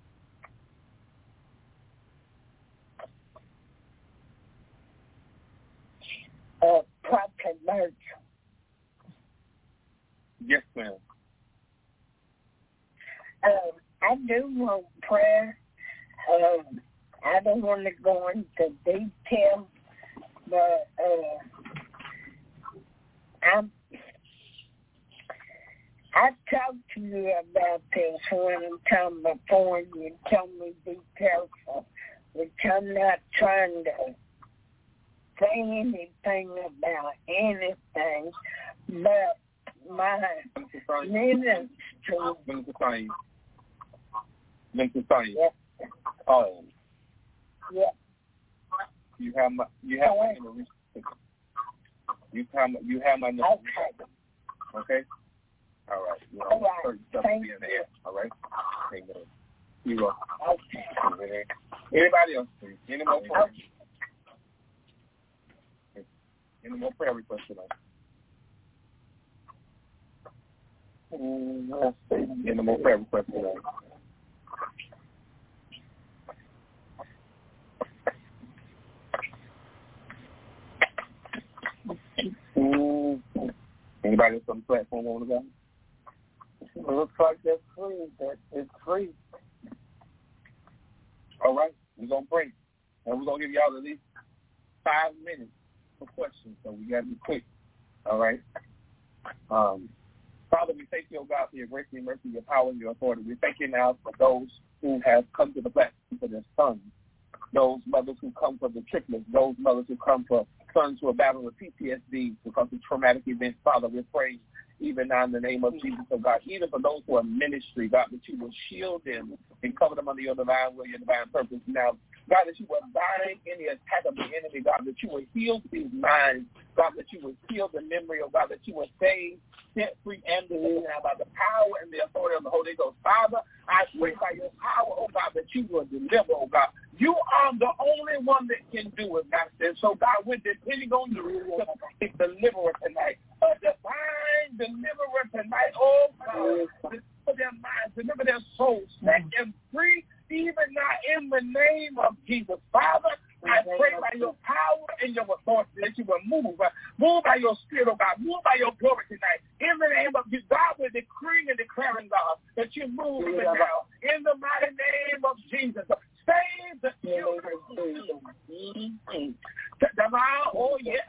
[SPEAKER 5] Prophet Birch.
[SPEAKER 1] Yes, ma'am.
[SPEAKER 5] I do want prayer. I don't want to go into detail, but I talked to you about this one time before. You told me be careful, which I'm not trying to say anything about anything, but my ministry.
[SPEAKER 1] Minister Sonia.
[SPEAKER 5] Yes.
[SPEAKER 1] Oh.
[SPEAKER 5] Yeah.
[SPEAKER 1] You have my number. You have my number. Okay. All right.
[SPEAKER 5] All right. Thank you.
[SPEAKER 1] All right. Amen. You're welcome.
[SPEAKER 5] Okay.
[SPEAKER 1] Anybody else, please? Any more prayer? Any more prayer requests tonight?
[SPEAKER 2] Let's see.
[SPEAKER 1] Any more prayer requests tonight? Anybody else on the platform want to go?
[SPEAKER 2] It looks like that's free. It's free.
[SPEAKER 1] All right. We're going to pray. And we're going to give y'all at least 5 minutes for questions. So we got to be quick. All right. Father, we thank you, oh God, for your grace, your mercy, your power, and your authority. We thank you now for those who have come to the platform for their sons, those mothers who come for the triplets, those mothers who come for sons who are battling with PTSD because of traumatic events. Father, we pray even now in the name of Jesus, oh God, even for those who are in ministry, God, that you will shield them and cover them under your divine will, your divine purpose. Now, God, that you will bind any attack of the enemy, God, that you will heal these minds, God, that you will heal the memory, oh God, that you will save, set free, and deliver now by the power and the authority of the Holy Ghost. Father, I pray by your power, oh God, that you will deliver, oh God. You are the only one that can do it, Master. So, God, we're depending on you to be deliverer tonight. A divine deliverer tonight, oh God. Deliver their minds, deliver their souls, set them free even now in the name of Jesus. Father, I pray by your power and your authority that you will move by your spirit, oh God, move by your glory tonight. In the name of Jesus, God, we're decreeing and declaring, God, that you move even now. In the mighty name of Jesus, save the children. Oh, yeah.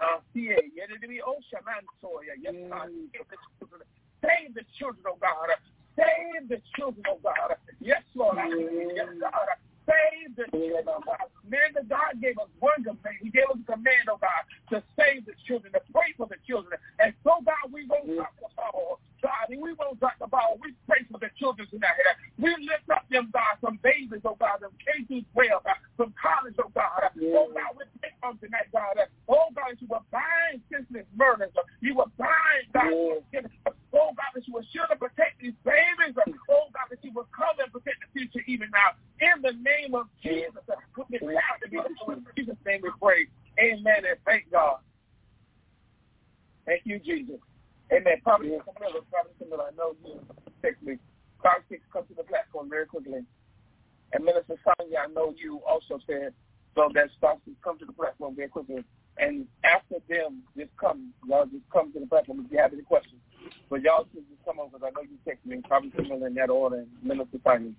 [SPEAKER 1] Save the children, oh God. Save the children, oh God. Yes, Lord. Yes, God. Save the children, oh God. Man, the God gave us one command. He gave us a command, oh God, to save the children, to pray for the children. And so, God, we won't drop the ball. God, we won't drop the ball. We pray for the children tonight. We lift up them, God, from babies, oh God, from K through 12, from college, oh God. Oh God, we pray for them tonight, God. Oh God, you will bind senseless murders. You will bind, God. Oh God, that you will shield and protect these babies. Oh God, that you will cover and protect the future even now. In the name of Jesus. In Jesus' name we pray. Amen and thank God. Thank you, Jesus. Amen. Probably Camilla, I know you text me. Prophet 6, come to the platform very quickly. And Minister Sonia, I know you also said, so that Prophet 6, come to the platform very quickly. And after them, y'all just come to the platform if you have any questions. But y'all should just come over because I know you text me. Probably Camilla in that order, and Minister Sonia.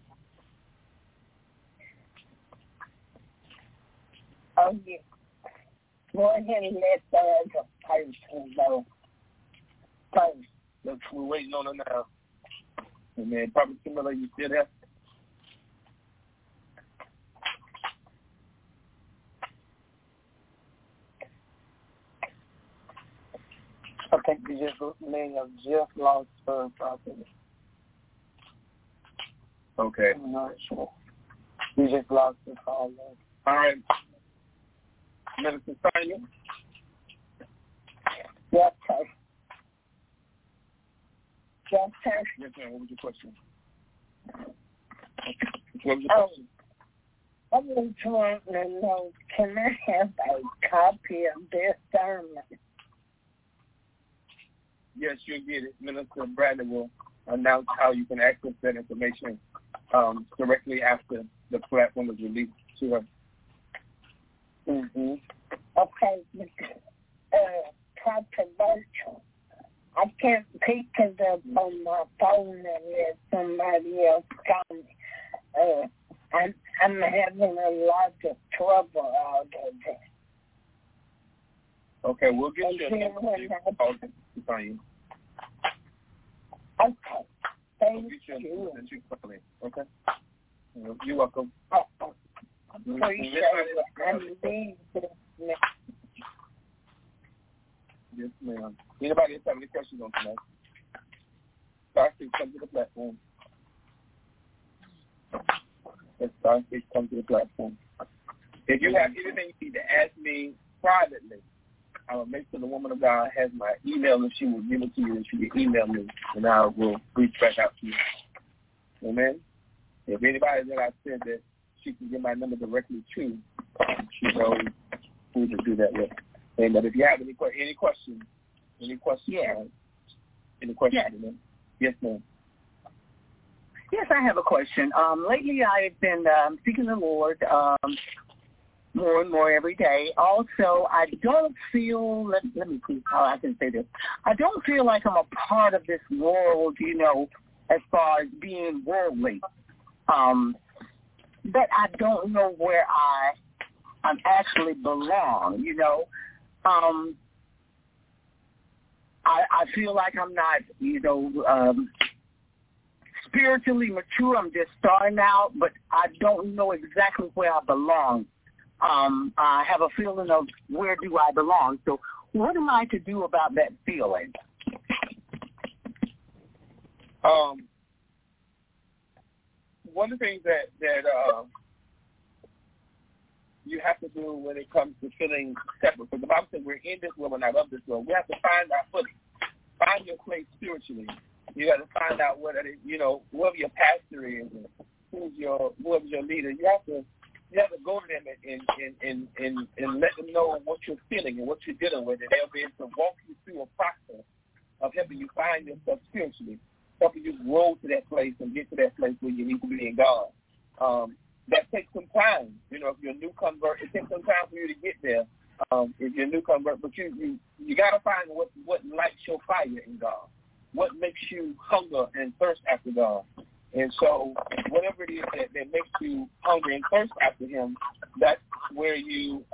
[SPEAKER 5] Oh, yeah. Go ahead and let the other person go. First.
[SPEAKER 1] Look, we're waiting on her now. And then Prophet Camilla, you still there?
[SPEAKER 2] I think we may have just lost her property.
[SPEAKER 1] Okay.
[SPEAKER 2] I'm not sure. We just lost the call.
[SPEAKER 1] All right. Minister Sonia?
[SPEAKER 5] Yes, sir. Yes, sir.
[SPEAKER 1] Yes, ma'am. What was your question? What was your question?
[SPEAKER 5] I was wanting to know, can I have a copy of this sermon?
[SPEAKER 1] Yes, you'll get it. Minister Bradley will announce how you can access that information directly after the platform is released to her.
[SPEAKER 5] Mm-hmm. Okay, Prophet Virtual. I can't pick it up on my phone and let somebody else call me. I'm having a lot of trouble out of it.
[SPEAKER 1] Okay, we'll get you a number so you can call to find you.
[SPEAKER 5] Okay, thank
[SPEAKER 1] you. Okay? You're welcome.
[SPEAKER 5] Appreciate it.
[SPEAKER 1] Yes, ma'am. Anybody else have any questions on tonight? Starfish, come to the platform. Starfish, come to the platform. If you have anything you need to ask me privately, I will make sure the woman of God has my email and she will give it to you and she will email me and I will reach back out to you. Amen? If anybody that I said that she can get my number directly to, she knows who to do that with. And but if you have any questions?
[SPEAKER 6] Yes.
[SPEAKER 1] Any questions?
[SPEAKER 6] Yes.
[SPEAKER 1] Yes, ma'am.
[SPEAKER 6] Yes, I have a question. Lately I've been seeking the Lord more and more every day. Also, I don't feel, let me see how I can say this. I don't feel like I'm a part of this world, as far as being worldly. But I don't know where I actually belong, I feel like I'm not, spiritually mature. I'm just starting out, but I don't know exactly where I belong. I have a feeling of where do I belong. So what am I to do about that feeling?
[SPEAKER 1] One of the things that you have to do when it comes to feeling separate, because the Bible says we're in this world, we're not of this world. We have to find our footing, find your place spiritually. You got to find out whoever your pastor is, and whoever's your leader. You have to go to them and let them know what you're feeling and what you're dealing with, and they'll be able to walk you through a process of helping you find yourself spiritually, helping you grow to that place and get to that place where you need to be in God. that takes some time. You know, if you're a new convert, it takes some time for you to get there. If you're a new convert, but you got to find what lights your fire in God, what makes you hunger and thirst after God. And so whatever it is that makes you hungry and thirst after Him, that's where you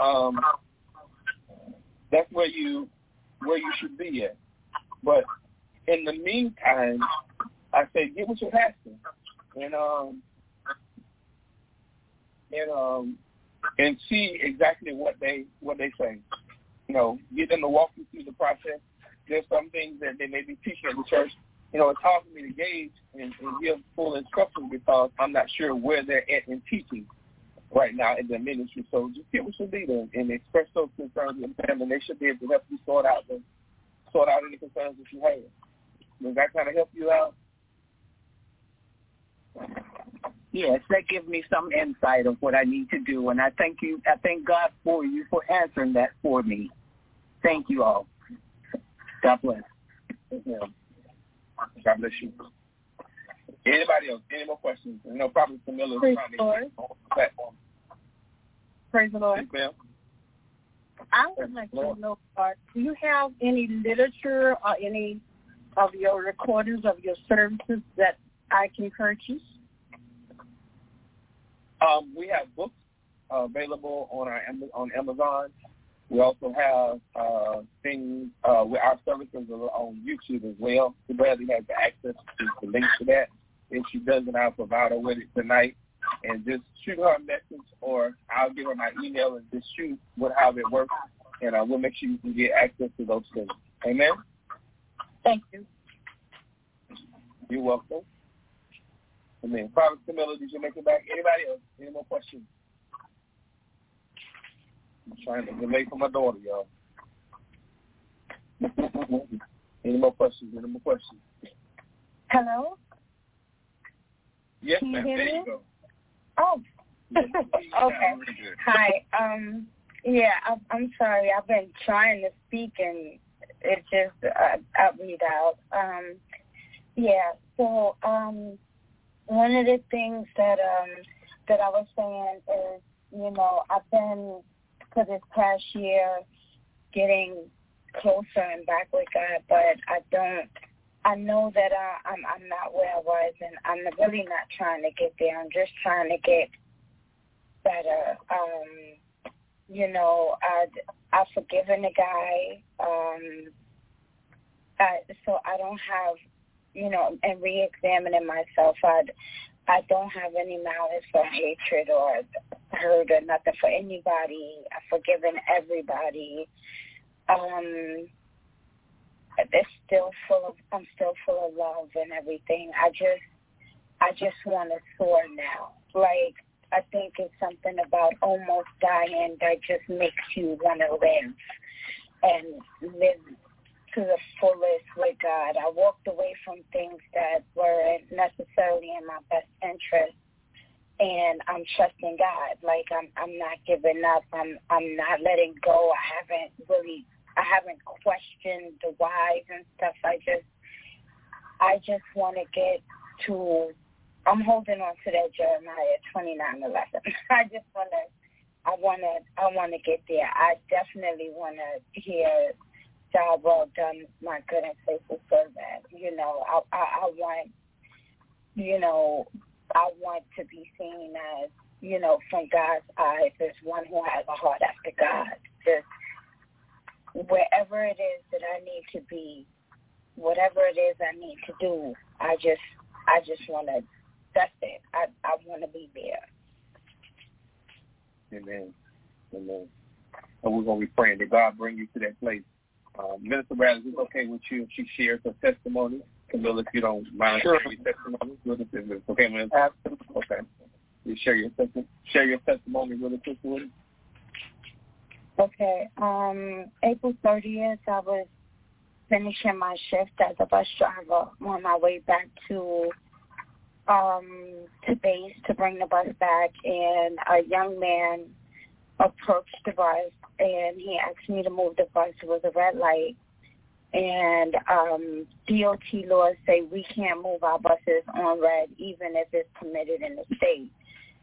[SPEAKER 1] should be at. But in the meantime, I say get with your pastor and see exactly what they say. You know, get them to walk you through the process. There's some things that they may be teaching at the church. You know, it's hard for me to gauge and give full instructions because I'm not sure where they're at in teaching right now in their ministry. So just get with your leader and express those concerns with them, and they should be able to help you sort out any concerns that you have. Does that kind of help you out?
[SPEAKER 6] Yes, that gives me some insight of what I need to do, and I thank you. I thank God for you for answering that for me. Thank you all. God bless.
[SPEAKER 1] God bless you. Anybody else? Any more questions? You know, probably Camilla is trying to get on the platform.
[SPEAKER 3] Praise the Lord.
[SPEAKER 1] Yes,
[SPEAKER 3] I would like to know, do you have any literature or any of your recordings of your services that I can purchase?
[SPEAKER 1] We have books available on Amazon. We also have things with our services on YouTube as well. She Bradley has the access to the link to that. If she doesn't, I'll provide her with it tonight. And just shoot her a message, or I'll give her my email and just shoot how it works, and we'll make sure you can get access to those things. Amen?
[SPEAKER 3] Thank you.
[SPEAKER 1] You're welcome. Amen. Prophet Camilla, did you make it back? Anybody else? Any more questions? I'm trying to delay for my daughter, y'all. Any more questions?
[SPEAKER 5] Hello?
[SPEAKER 1] Yes,
[SPEAKER 5] Can
[SPEAKER 1] ma'am.
[SPEAKER 5] You
[SPEAKER 1] there
[SPEAKER 5] me?
[SPEAKER 1] you go.
[SPEAKER 5] Oh. Okay. Hi. I'm sorry. I've been trying to speak and it just I read out. So one of the things that I was saying is, you know, I've been for this past year getting closer and back with God, but I know that I'm not where I was, and I'm really not trying to get there. I'm just trying to get better. You know, I've forgiven the guy, so I don't have, you know, and re-examining myself, I don't have any malice or hatred or hurt or nothing for anybody. I've forgiven everybody. I'm still full of love and everything. I just want to soar now. Like, I think it's something about almost dying that just makes you want to live and live to the fullest with God. I walked away from things that weren't necessarily in my best interest, and I'm trusting God. Like, I'm not giving up. I'm not letting go. I haven't questioned the whys and stuff. I just want to get to. I'm holding on to that Jeremiah 29:11. I want to get there. I definitely want to hear, "Job well done, my good and faithful servant." You know, I want, you know, I want to be seen as, you know, from God's eyes as one who has a heart after God. Just wherever it is that I need to be, whatever it is I need to do, I just want to. That's it. I want to be there.
[SPEAKER 1] Amen. And we're going to be praying that God bring you to that place. Minister Bradley, is it okay with you if she shares her testimony? Camilla, if you don't mind sharing your testimony with us, is it okay, man?
[SPEAKER 6] Absolutely.
[SPEAKER 1] Okay. You share your testimony with us, Sister Woody?
[SPEAKER 5] Okay. April 30th, I was finishing my shift as a bus driver on my way back to base to bring the bus back, and a young man approached the bus, and he asked me to move the bus. It was a red light, and DOT laws say we can't move our buses on red, even if it's permitted in the state.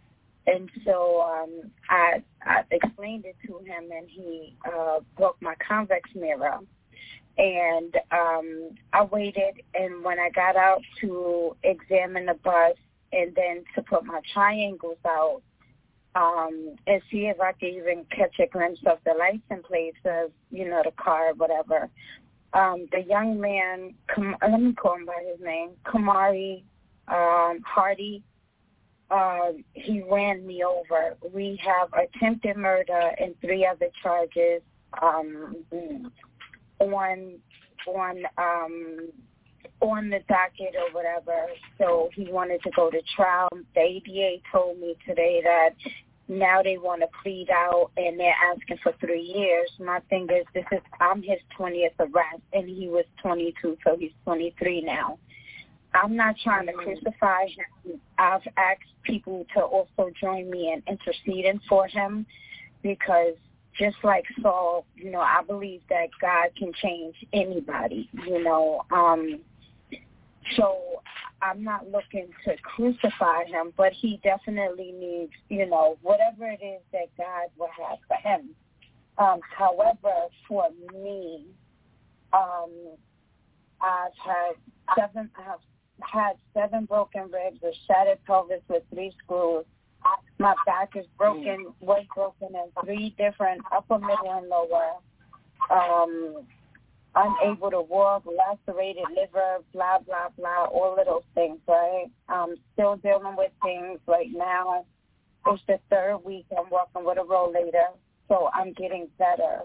[SPEAKER 7] And so I explained it to him, and he broke my convex mirror. And I waited, and when I got out to examine the bus and then to put my triangles out and see if I could even catch a glimpse of the license plates of, the car or whatever, the young man, let me call him by his name, Kamari Hardy, he ran me over. We have attempted murder and 3 other charges on the docket or whatever. So he wanted to go to trial. The ADA told me today that now they want to plead out and they're asking for 3 years. My thing is, I'm his 20th arrest, and he was 22, so he's 23 now. I'm not trying to crucify him. I've asked people to also join me in interceding for him, because just like Saul, I believe that God can change anybody, So I'm not looking to crucify him, but he definitely needs, whatever it is that God will have for him. However, for me, I've had 7 broken ribs, a shattered pelvis with 3 screws. My back is broken, was broken in 3 different upper, middle, and lower. Unable to walk, lacerated liver, blah, blah, blah, all of those things, right? I'm still dealing with things right now. It's the 3rd week I'm working with a rollator, so I'm getting better.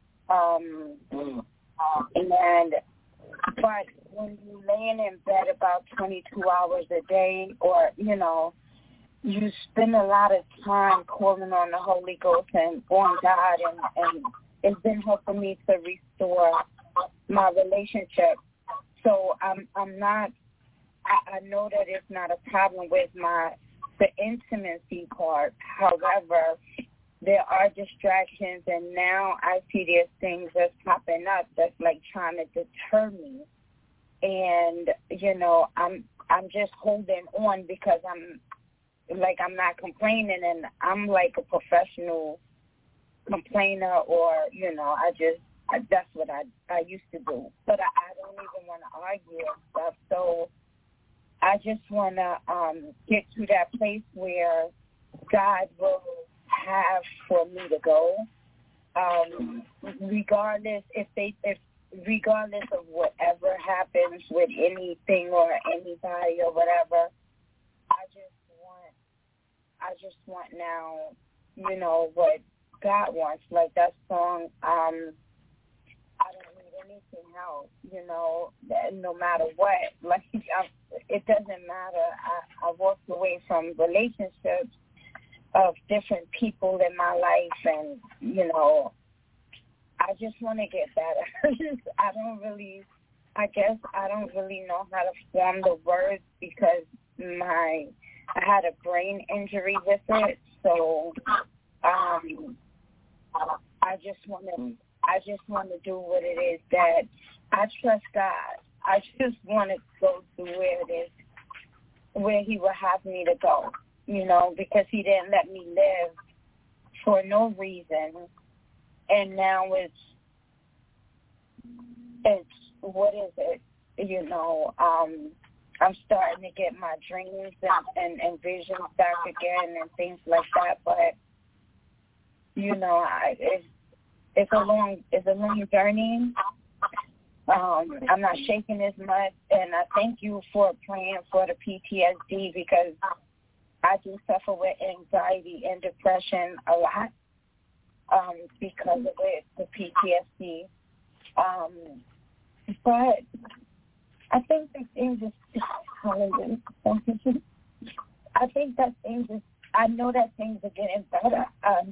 [SPEAKER 7] But when you're laying in bed about 22 hours a day, or, you spend a lot of time calling on the Holy Ghost and on God, and it's been helping me to restore my relationship. So I'm not, I know that it's not a problem with the intimacy part. However, there are distractions, and now I see there's things that's popping up that's like trying to deter me. And, I'm just holding on because I'm not complaining, and I'm like a professional complainer, or, that's what I used to do. But I don't even want to argue and stuff. So I just want to get to that place where God will have for me to go, regardless regardless of whatever happens with anything or anybody or whatever. I just want now, what God wants. Like that song, I don't need anything else, no matter what. Like, it doesn't matter. I walked away from relationships of different people in my life, and, I just want to get better. I don't really know how to form the words, because I had a brain injury with it, so I just want to do what it is that I trust God. I just want to go to where He would have me to go, because He didn't let me live for no reason, and now it's what is it? I'm starting to get my dreams and visions back again and things like that. But it's a long journey. I'm not shaking as much, and I thank you for praying for the PTSD, because I do suffer with anxiety and depression a lot because of it, the PTSD. But I think that things I know that things are getting better.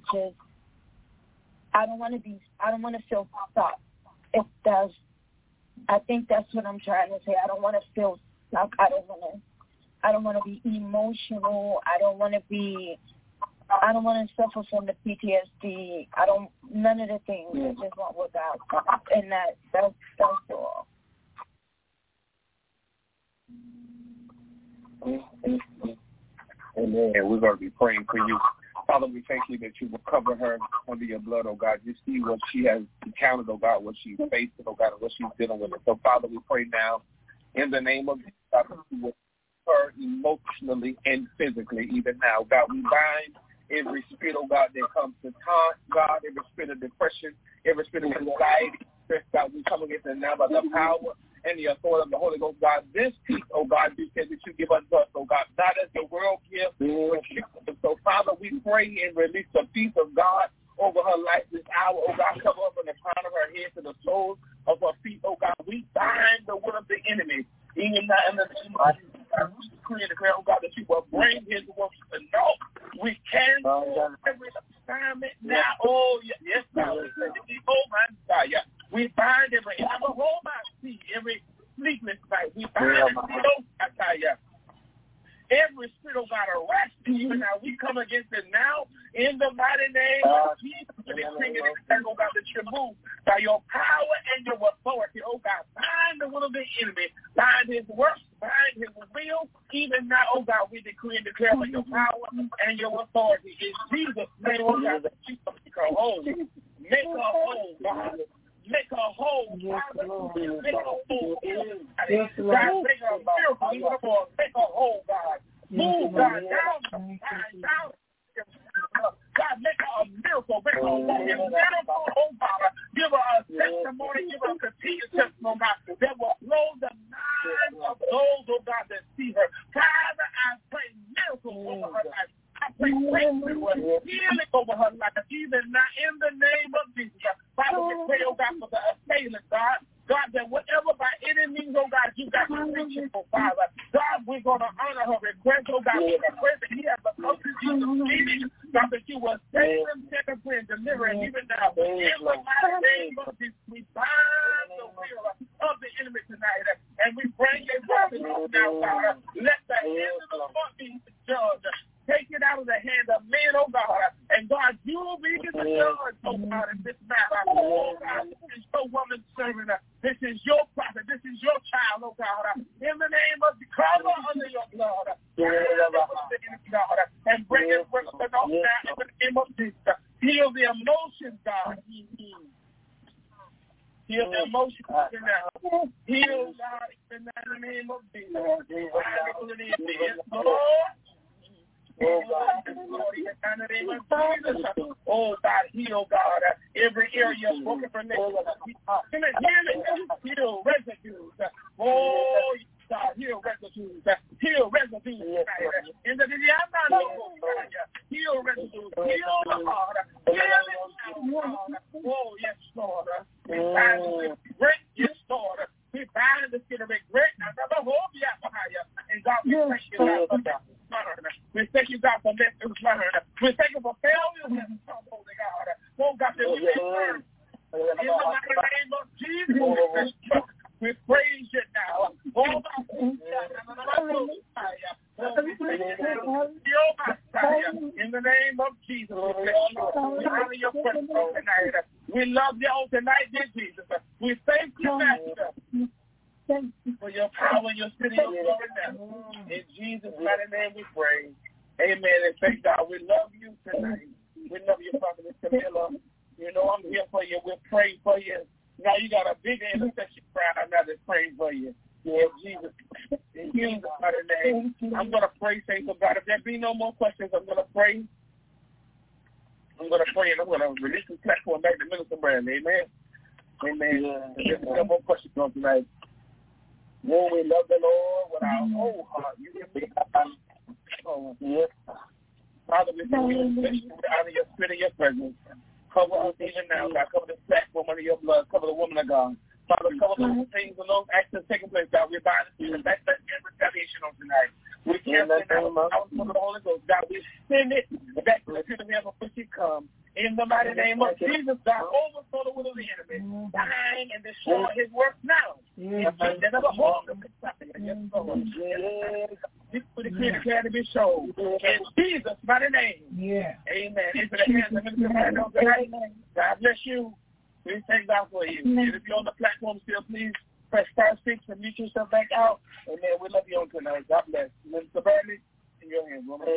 [SPEAKER 7] I don't want to feel stuck. It does. I think that's what I'm trying to say. I don't want to feel stuck. I don't want to be emotional. I don't want to suffer from the PTSD. None of the things. I just want what God wants. And that's all.
[SPEAKER 1] Amen. And we're going to be praying for you. Father, we thank you that you will cover her under your blood, oh God. You see what she has encountered, oh God, what she's facing, oh God, and what she's dealing with. So, Father, we pray now in the name of Jesus, God, that you will her emotionally and physically even now. God, we bind every spirit, oh God, that comes to taunt, God, every spirit of depression, every spirit of anxiety. God, we come against it now by the power and the authority of the Holy Ghost, God. This peace, oh God, you said that you give unto us, oh God, not as the world gives, but you. So, Father, we pray and release the peace of God over her life this hour, oh God. Cover her from the crown of her head to the soles of her feet, oh God. We bind the will of the enemy, even now in the name of Jesus. We decree and declare, oh God, that you will bring his works to naught. We cancel every assignment now. Oh, yes, God. Oh, my God, yeah. We bind every every sleepless night. We bind every spirit, oh God, arrest you now. We come against it now in the mighty name of Jesus. We decree and declare, oh God, that you move by your power and your authority, oh God. Bind the will of the enemy, bind his works, bind his will. Even now, oh God, we decree and declare by your power and your authority. In Jesus' name, oh God, that you make her whole. Make her whole, God. Make her whole, Father. Make her whole. God, make her a miracle. Make her whole, God. Move, God, down. God, make her a miracle. Make her a miracle, oh God. Give her a testimony. Give her a continued testimony, God, that will blow the minds of those, oh God, that see her. Father, I pray miracles over her life. I pray breakthrough, healing over her life, even now in the name of Jesus. Father, we pray, oh God, for the assailant, God. God, that whatever by any means, oh God, you got to reach it, oh Father. God, we're going to honor her request, oh God. We pray that he has the power to Jesus, God, that you will save him, set him free, and deliver him even now. In the mighty name of Jesus, we bind the will of the enemy tonight, and we bring it back to you now, God. Let the hand of the Lord be the judge. Take it out of the hand of men, oh God. And God, you will be the judge, oh God, in this matter. Oh God, this is your woman servant. This is your prophet. This is your child, oh God. In the name of the cover under your blood. And bring it from the north now in the name of Jesus. Heal the emotions, God. Heal the emotions now. Heal, God, in the name of Jesus. Lord. Oh God, heal, God, every area of broken relationship. Heal residues. Oh God, heal residues. Heal residues. In the heal residues. Heal the heart. Heal it. Oh yes, Lord. We bind the regret, yes, Lord. We bind the spirit of regret. And God, we thank you, God, for that. We thank you, God, for lessons learned. We thank you for failures and trouble, God. Oh, God, that we may learn. In the mighty name of Jesus, we praise you now. Oh, in the name of Jesus, we bless you. We honor your presence tonight. We love you all tonight, dear Jesus. We thank you, Master, for your power and your city, your glory now. In Jesus' mighty name we pray. Amen. And thank God. We love you tonight. We love you, Prophet Camilla. You know I'm here for you. We'll pray for you. Now you got a big intercession crowd now that's praying for you. In Jesus' mighty name. I'm going to pray, saints of God. If there be no more questions, I'm going to pray. I'm going to pray and I'm going to release the platform back to Minister Brandon. Amen. Amen. There's no more questions on tonight. Oh, we love the Lord with our whole heart. You can be yes. Father, we thank you out of your spirit and your presence. Cover us even now, God. Cover the platform under your blood. Cover the woman of God. Father, cover those things and those actions taking place, God. We bind the backlash and retaliation on tonight. We cancel it out from the Holy Ghost, God. We send it back to the pit of hell before she comes. In the mighty name of Jesus, God, overthrow the will of the enemy. Bind and destroy his work now. Yes, Lord. We declare to be shown. In Jesus' mighty name. Yeah. Amen. Into the hands of Minister Brandon tonight. God bless you. We thank God for you. And if you're on the platform still, please press *6 and mute yourself back out. Amen. We love you on tonight. God bless. Mr. Bradley,
[SPEAKER 6] in your hands, woman.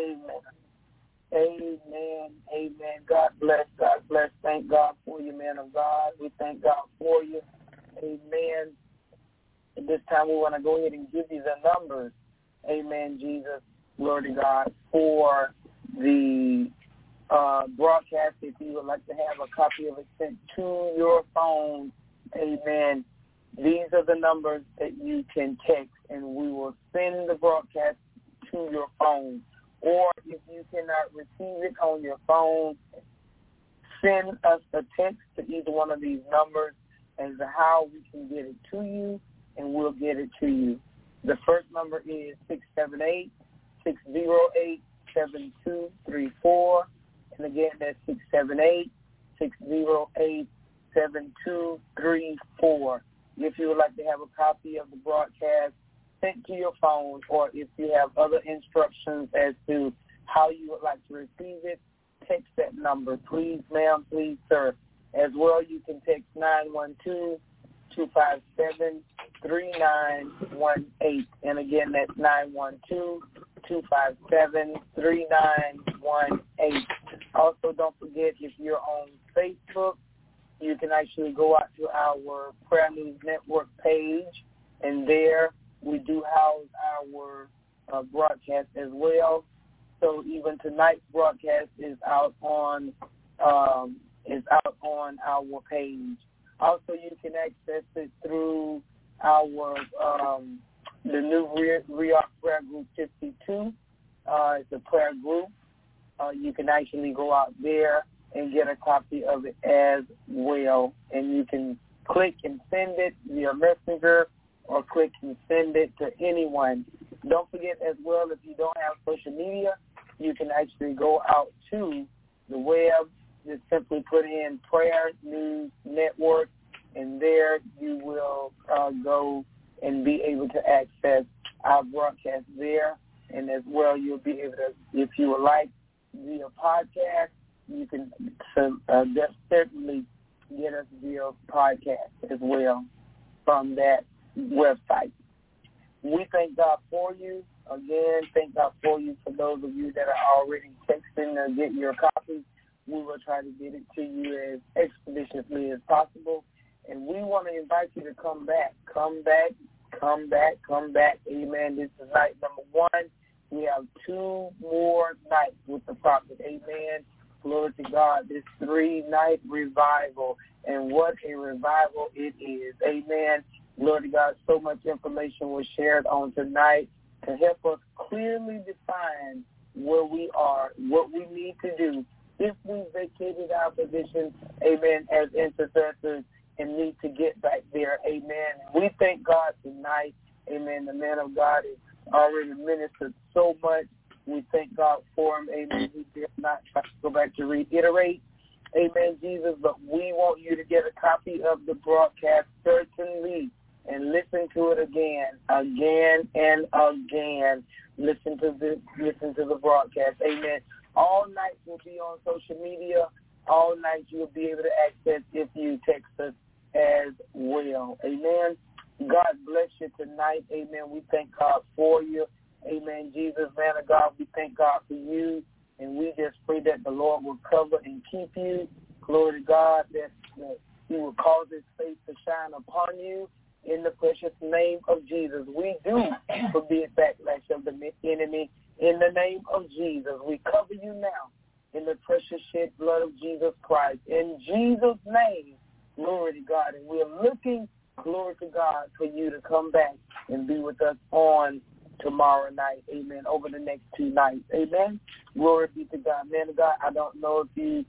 [SPEAKER 2] Amen. Amen. God bless. God bless. Thank God for you, man of God. We thank God for you. Amen. At this time, we want to go ahead and give you the numbers. Amen, Jesus. Glory to God. For the broadcast, if you would like to have a copy of it sent to your phone, amen, these are the numbers that you can text, and we will send the broadcast to your phone. Or if you cannot receive it on your phone, send us a text to either one of these numbers as to how we can get it to you, and we'll get it to you. The first number is 678-608-7234. And again, that's 678-608-7234. If you would like to have a copy of the broadcast sent to your phone, or if you have other instructions as to how you would like to receive it, text that number. Please, ma'am, please, sir. As well, you can text 912-257-3918. And again, that's 912-257-3918. Also, don't forget, if you're on Facebook, you can actually go out to our Prayer News Network page, and there we do house our broadcast as well. So even tonight's broadcast is out on our page. Also, you can access it through our the new Real Prayer Group 52. It's a prayer group. You can actually go out there and get a copy of it as well. And you can click and send it via Messenger, or click and send it to anyone. Don't forget as well, if you don't have social media, you can actually go out to the web. Just simply put in Prayer News Network, and there you will go and be able to access our broadcast there. And as well, you'll be able to, if you would like, via podcast, you can certainly get us via podcast as well from that website. We thank God for you. Again, thank God for you. For those of you that are already texting to get your copy, we will try to get it to you as expeditiously as possible. And we want to invite you to come back. Come back. Amen. This is night number 1. We have 2 more nights with the prophet. Amen. Glory to God. This 3-night revival. And what a revival it is. Amen. Glory to God. So much information was shared on tonight to help us clearly define where we are, what we need to do if we vacated our position, amen, as intercessors and need to get back there, amen. We thank God tonight, amen. The man of God has already ministered so much. We thank God for him, amen. He did not try to go back to reiterate, amen, Jesus, but we want you to get a copy of the broadcast, certainly, and listen to it again and again. Listen to the broadcast, amen. All night we'll be on social media. All night you'll be able to access if you text us as well, amen. God bless you tonight, amen. We thank God for you, amen. Jesus, man of God, we thank God for you, and we just pray that the Lord will cover and keep you. Glory to God, that he will cause his face to shine upon you. In the precious name of Jesus, we do forbid backlash of the enemy. In the name of Jesus, we cover you now in the precious shed blood of Jesus Christ. In Jesus' name, glory to God. And we're looking, glory to God, for you to come back and be with us on tomorrow night. Amen. Over the next 2 nights. Amen. Glory be to God. Man of God, I don't know if you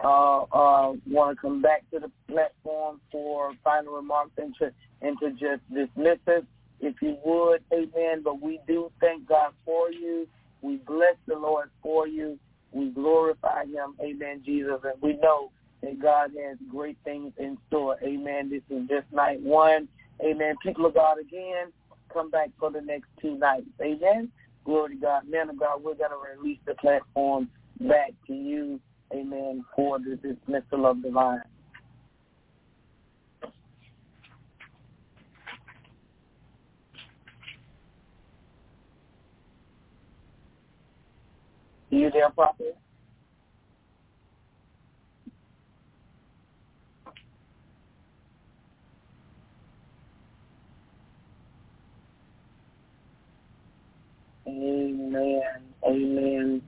[SPEAKER 2] want to come back to the platform for final remarks and to just dismiss us, if you would, amen. But we do thank God for you. We bless the Lord for you. We glorify him, amen, Jesus. And we know that God has great things in store, amen. This is just night 1, amen. People of God, again, come back for the next 2 nights, amen. Glory to God. Man of God, we're going to release the platform back to you, amen, for the dismissal of the line. You there, Prophet? Amen. Amen.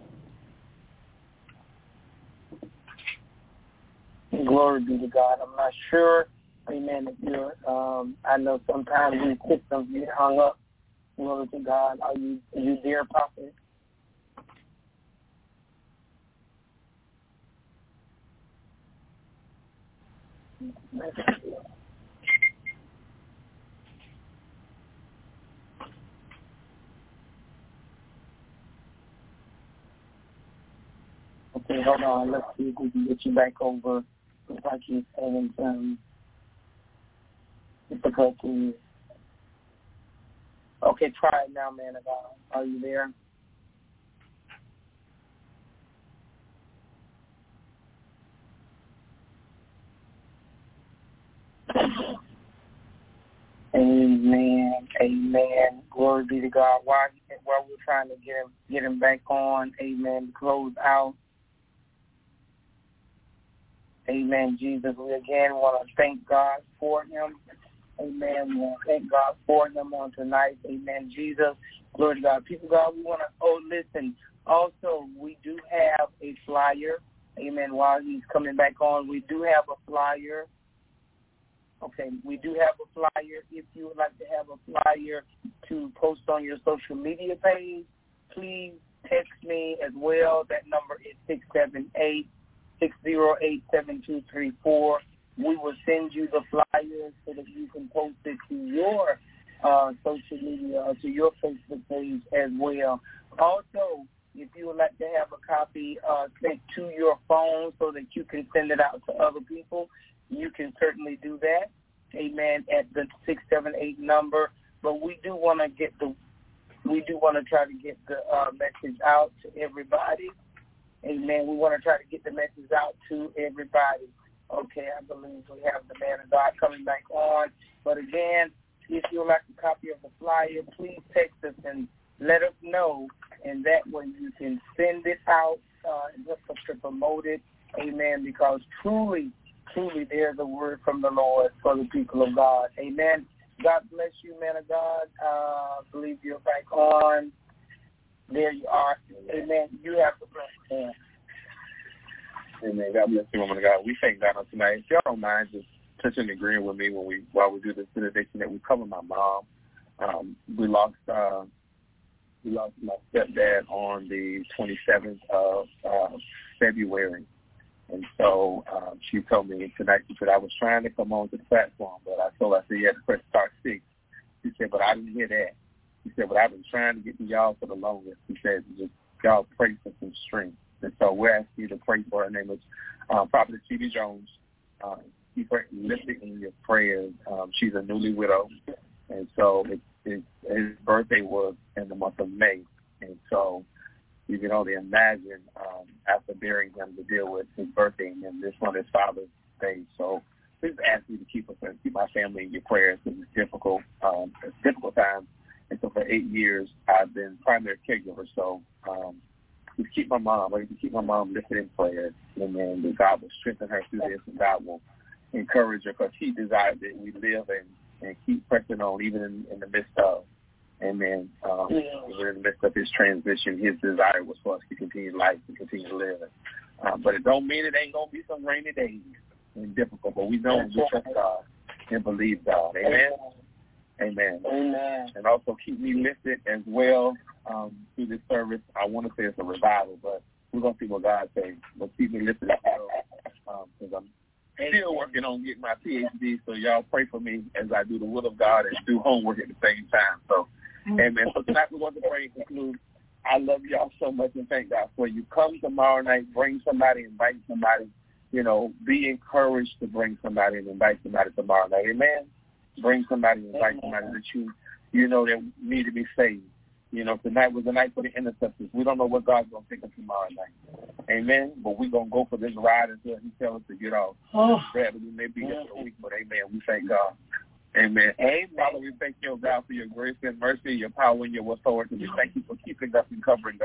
[SPEAKER 2] Glory be to God. I'm not sure, amen, if you're, I know sometimes these systems get hung up. Glory to God. Are you there, Prophet? Okay, hold on. Let's see if we can get you back over. Looks like you're having some difficulties. Okay, try it now, man of God. Are you there? Amen. Amen. Glory be to God. While we're trying to get him back on, amen, to close out. Amen, Jesus. We again want to thank God for him. Amen. We want to thank God for him on tonight. Amen, Jesus. Glory to God. People, God, we want to, listen. Also, we do have a flyer. Amen. While he's coming back on, we do have a flyer. Okay, we do have a flyer. If you would like to have a flyer to post on your social media page, please text me as well. That number is 678-608-7234. We will send you the flyer so that you can post it to your social media or to your Facebook page as well. Also, if you would like to have a copy sent to your phone so that you can send it out to other people, you can certainly do that, amen, at the 678 number. But we do want to try to get the message out to everybody. Amen. We want to try to get the message out to everybody. Okay, I believe we have the man of God coming back on. But again, if you would like a copy of the flyer, please text us and let us know, and that way you can send it out just to promote it. Amen. Because truly, there's a word from the Lord for the people of God. Amen. God bless you, man of God. I believe you're back on. There you are. Amen. You have the blessing.
[SPEAKER 1] Amen. God bless you, woman of God. We thank God on tonight. If y'all don't mind just touching and agreeing with me while we do this benediction that we cover my mom. We lost my stepdad on the 27th of February. And so she told me tonight, she said, I was trying to come on to the platform, but I told her, I said, you had to press star 6. She said, but I didn't hear that. She said, but I've been trying to get to y'all for the longest. She said, just y'all pray for some strength. And so we're asking you to pray for her. Her name is Prophetess T.B. Jones. Keep her lifted in your prayers. She's a newly widow. And so his birthday was in the month of May. And so you can only imagine after burying him to deal with his birthday and then this one, his Father's Day. So please ask you to keep my family in your prayers because it's difficult. It's difficult times. And so for 8 years, I've been primary caregiver. So just keep my mom lifted in prayer. And then God will strengthen her through this, and God will encourage her because he desires that we live and keep pressing on even in the midst of. Amen. Even in the midst of his transition, his desire was for us to continue life, to continue to live. But it don't mean it ain't going to be some rainy days and difficult, but we know we trust God and believe God. Amen. Amen. Amen. And also keep me lifted as well through this service. I want to say it's a revival, but we're going to see what God says. But keep me lifted as well because I'm still working on getting my PhD, so y'all pray for me as I do the will of God and do homework at the same time. So, amen. So tonight we want to pray and conclude. I love y'all so much and thank God for you. Come tomorrow night, bring somebody, invite somebody. You know, be encouraged to bring somebody and invite somebody tomorrow night. Amen. Bring somebody, invite somebody that you know that need to be saved. You know, tonight was the night for the intercessors. We don't know what God's going to pick up tomorrow night. Amen. But we're going to go for this ride until he tells us to get off. Brad, we may be here for a week, but amen. We thank God. Amen. Amen. Father, we thank you, God, for your grace and mercy, your power, and your authority. We thank you for keeping us and covering us.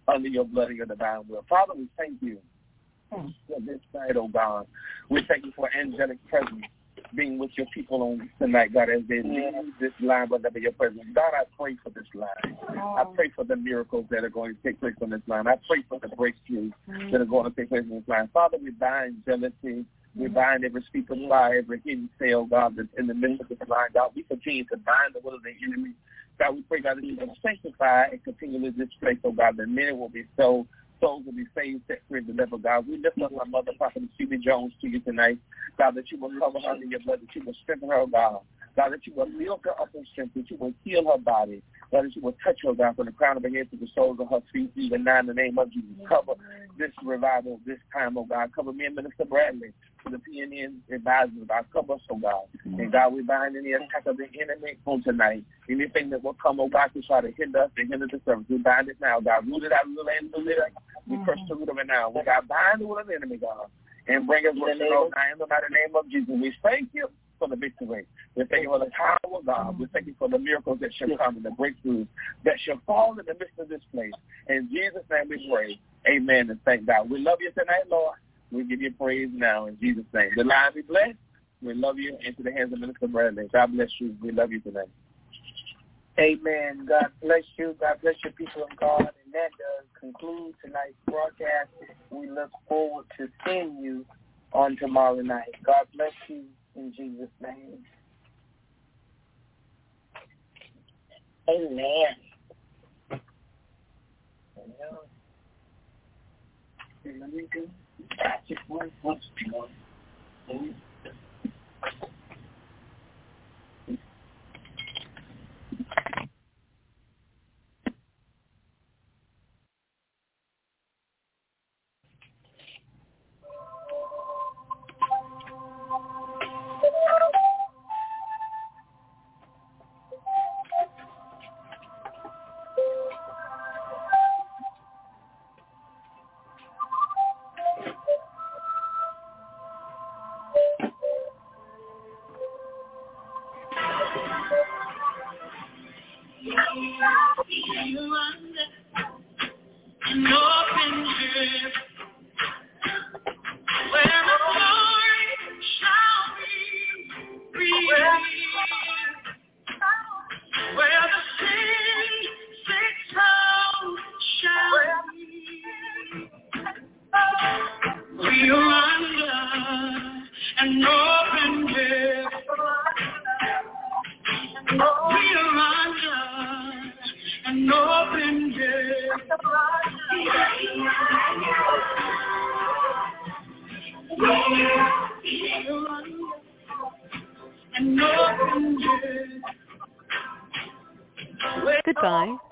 [SPEAKER 1] under your blood and your divine will. Father, we thank you for this night, oh God. We thank you for angelic presence being with your people on tonight, God, as they leave this line, whatever your presence. God, I pray for this line. I pray for the miracles that are going to take place on this line. I pray for the breakthroughs that are going to take place on this line. Father, we bind jealousy. We bind every speaker lie, every hidden cell, God, that's in the midst of this line. God, we continue to bind the will of the enemy. God, we pray, God, that you will sanctify and continually this place, oh God, that many will be sold. Souls will be saved, set free, and delivered, God. We lift up our mother, Prophet Phoebe Jones, to you tonight. God, that you will cover her in your blood, that you will strengthen her, God. God, that you will build her up in strength, that you will heal her body. God, that you will touch her, God, from the crown of her head to the soles of her feet, even now in the name of Jesus. Cover this revival, this time, oh God. Cover me and Minister Bradley, to the PNN advisors, God. Cover us, oh God. And God, we bind any attack of the enemy on tonight. Anything that will come, oh God, to try to hinder us and hinder the service. We bind it now, God. Root it out of the land of the living. We curse the root of it now. We got bind the will of the enemy, God. And bring us what you know now in the mighty name of Jesus. We thank you for the victory. We thank you for the power of God. We thank you for the miracles that shall come and the breakthroughs that shall fall in the midst of this place. In Jesus' name we pray. Amen and thank God. We love you tonight, Lord. We give you praise now in Jesus' name. The line be blessed. We love you. Into the hands of Minister Bradley. God bless you. We love you tonight.
[SPEAKER 2] Amen. God bless you. God bless your people of God. And that does conclude tonight's broadcast. We look forward to seeing you on tomorrow night. God bless you in Jesus' name.
[SPEAKER 5] Amen.
[SPEAKER 2] Let me go. Just one more.
[SPEAKER 8] Goodbye.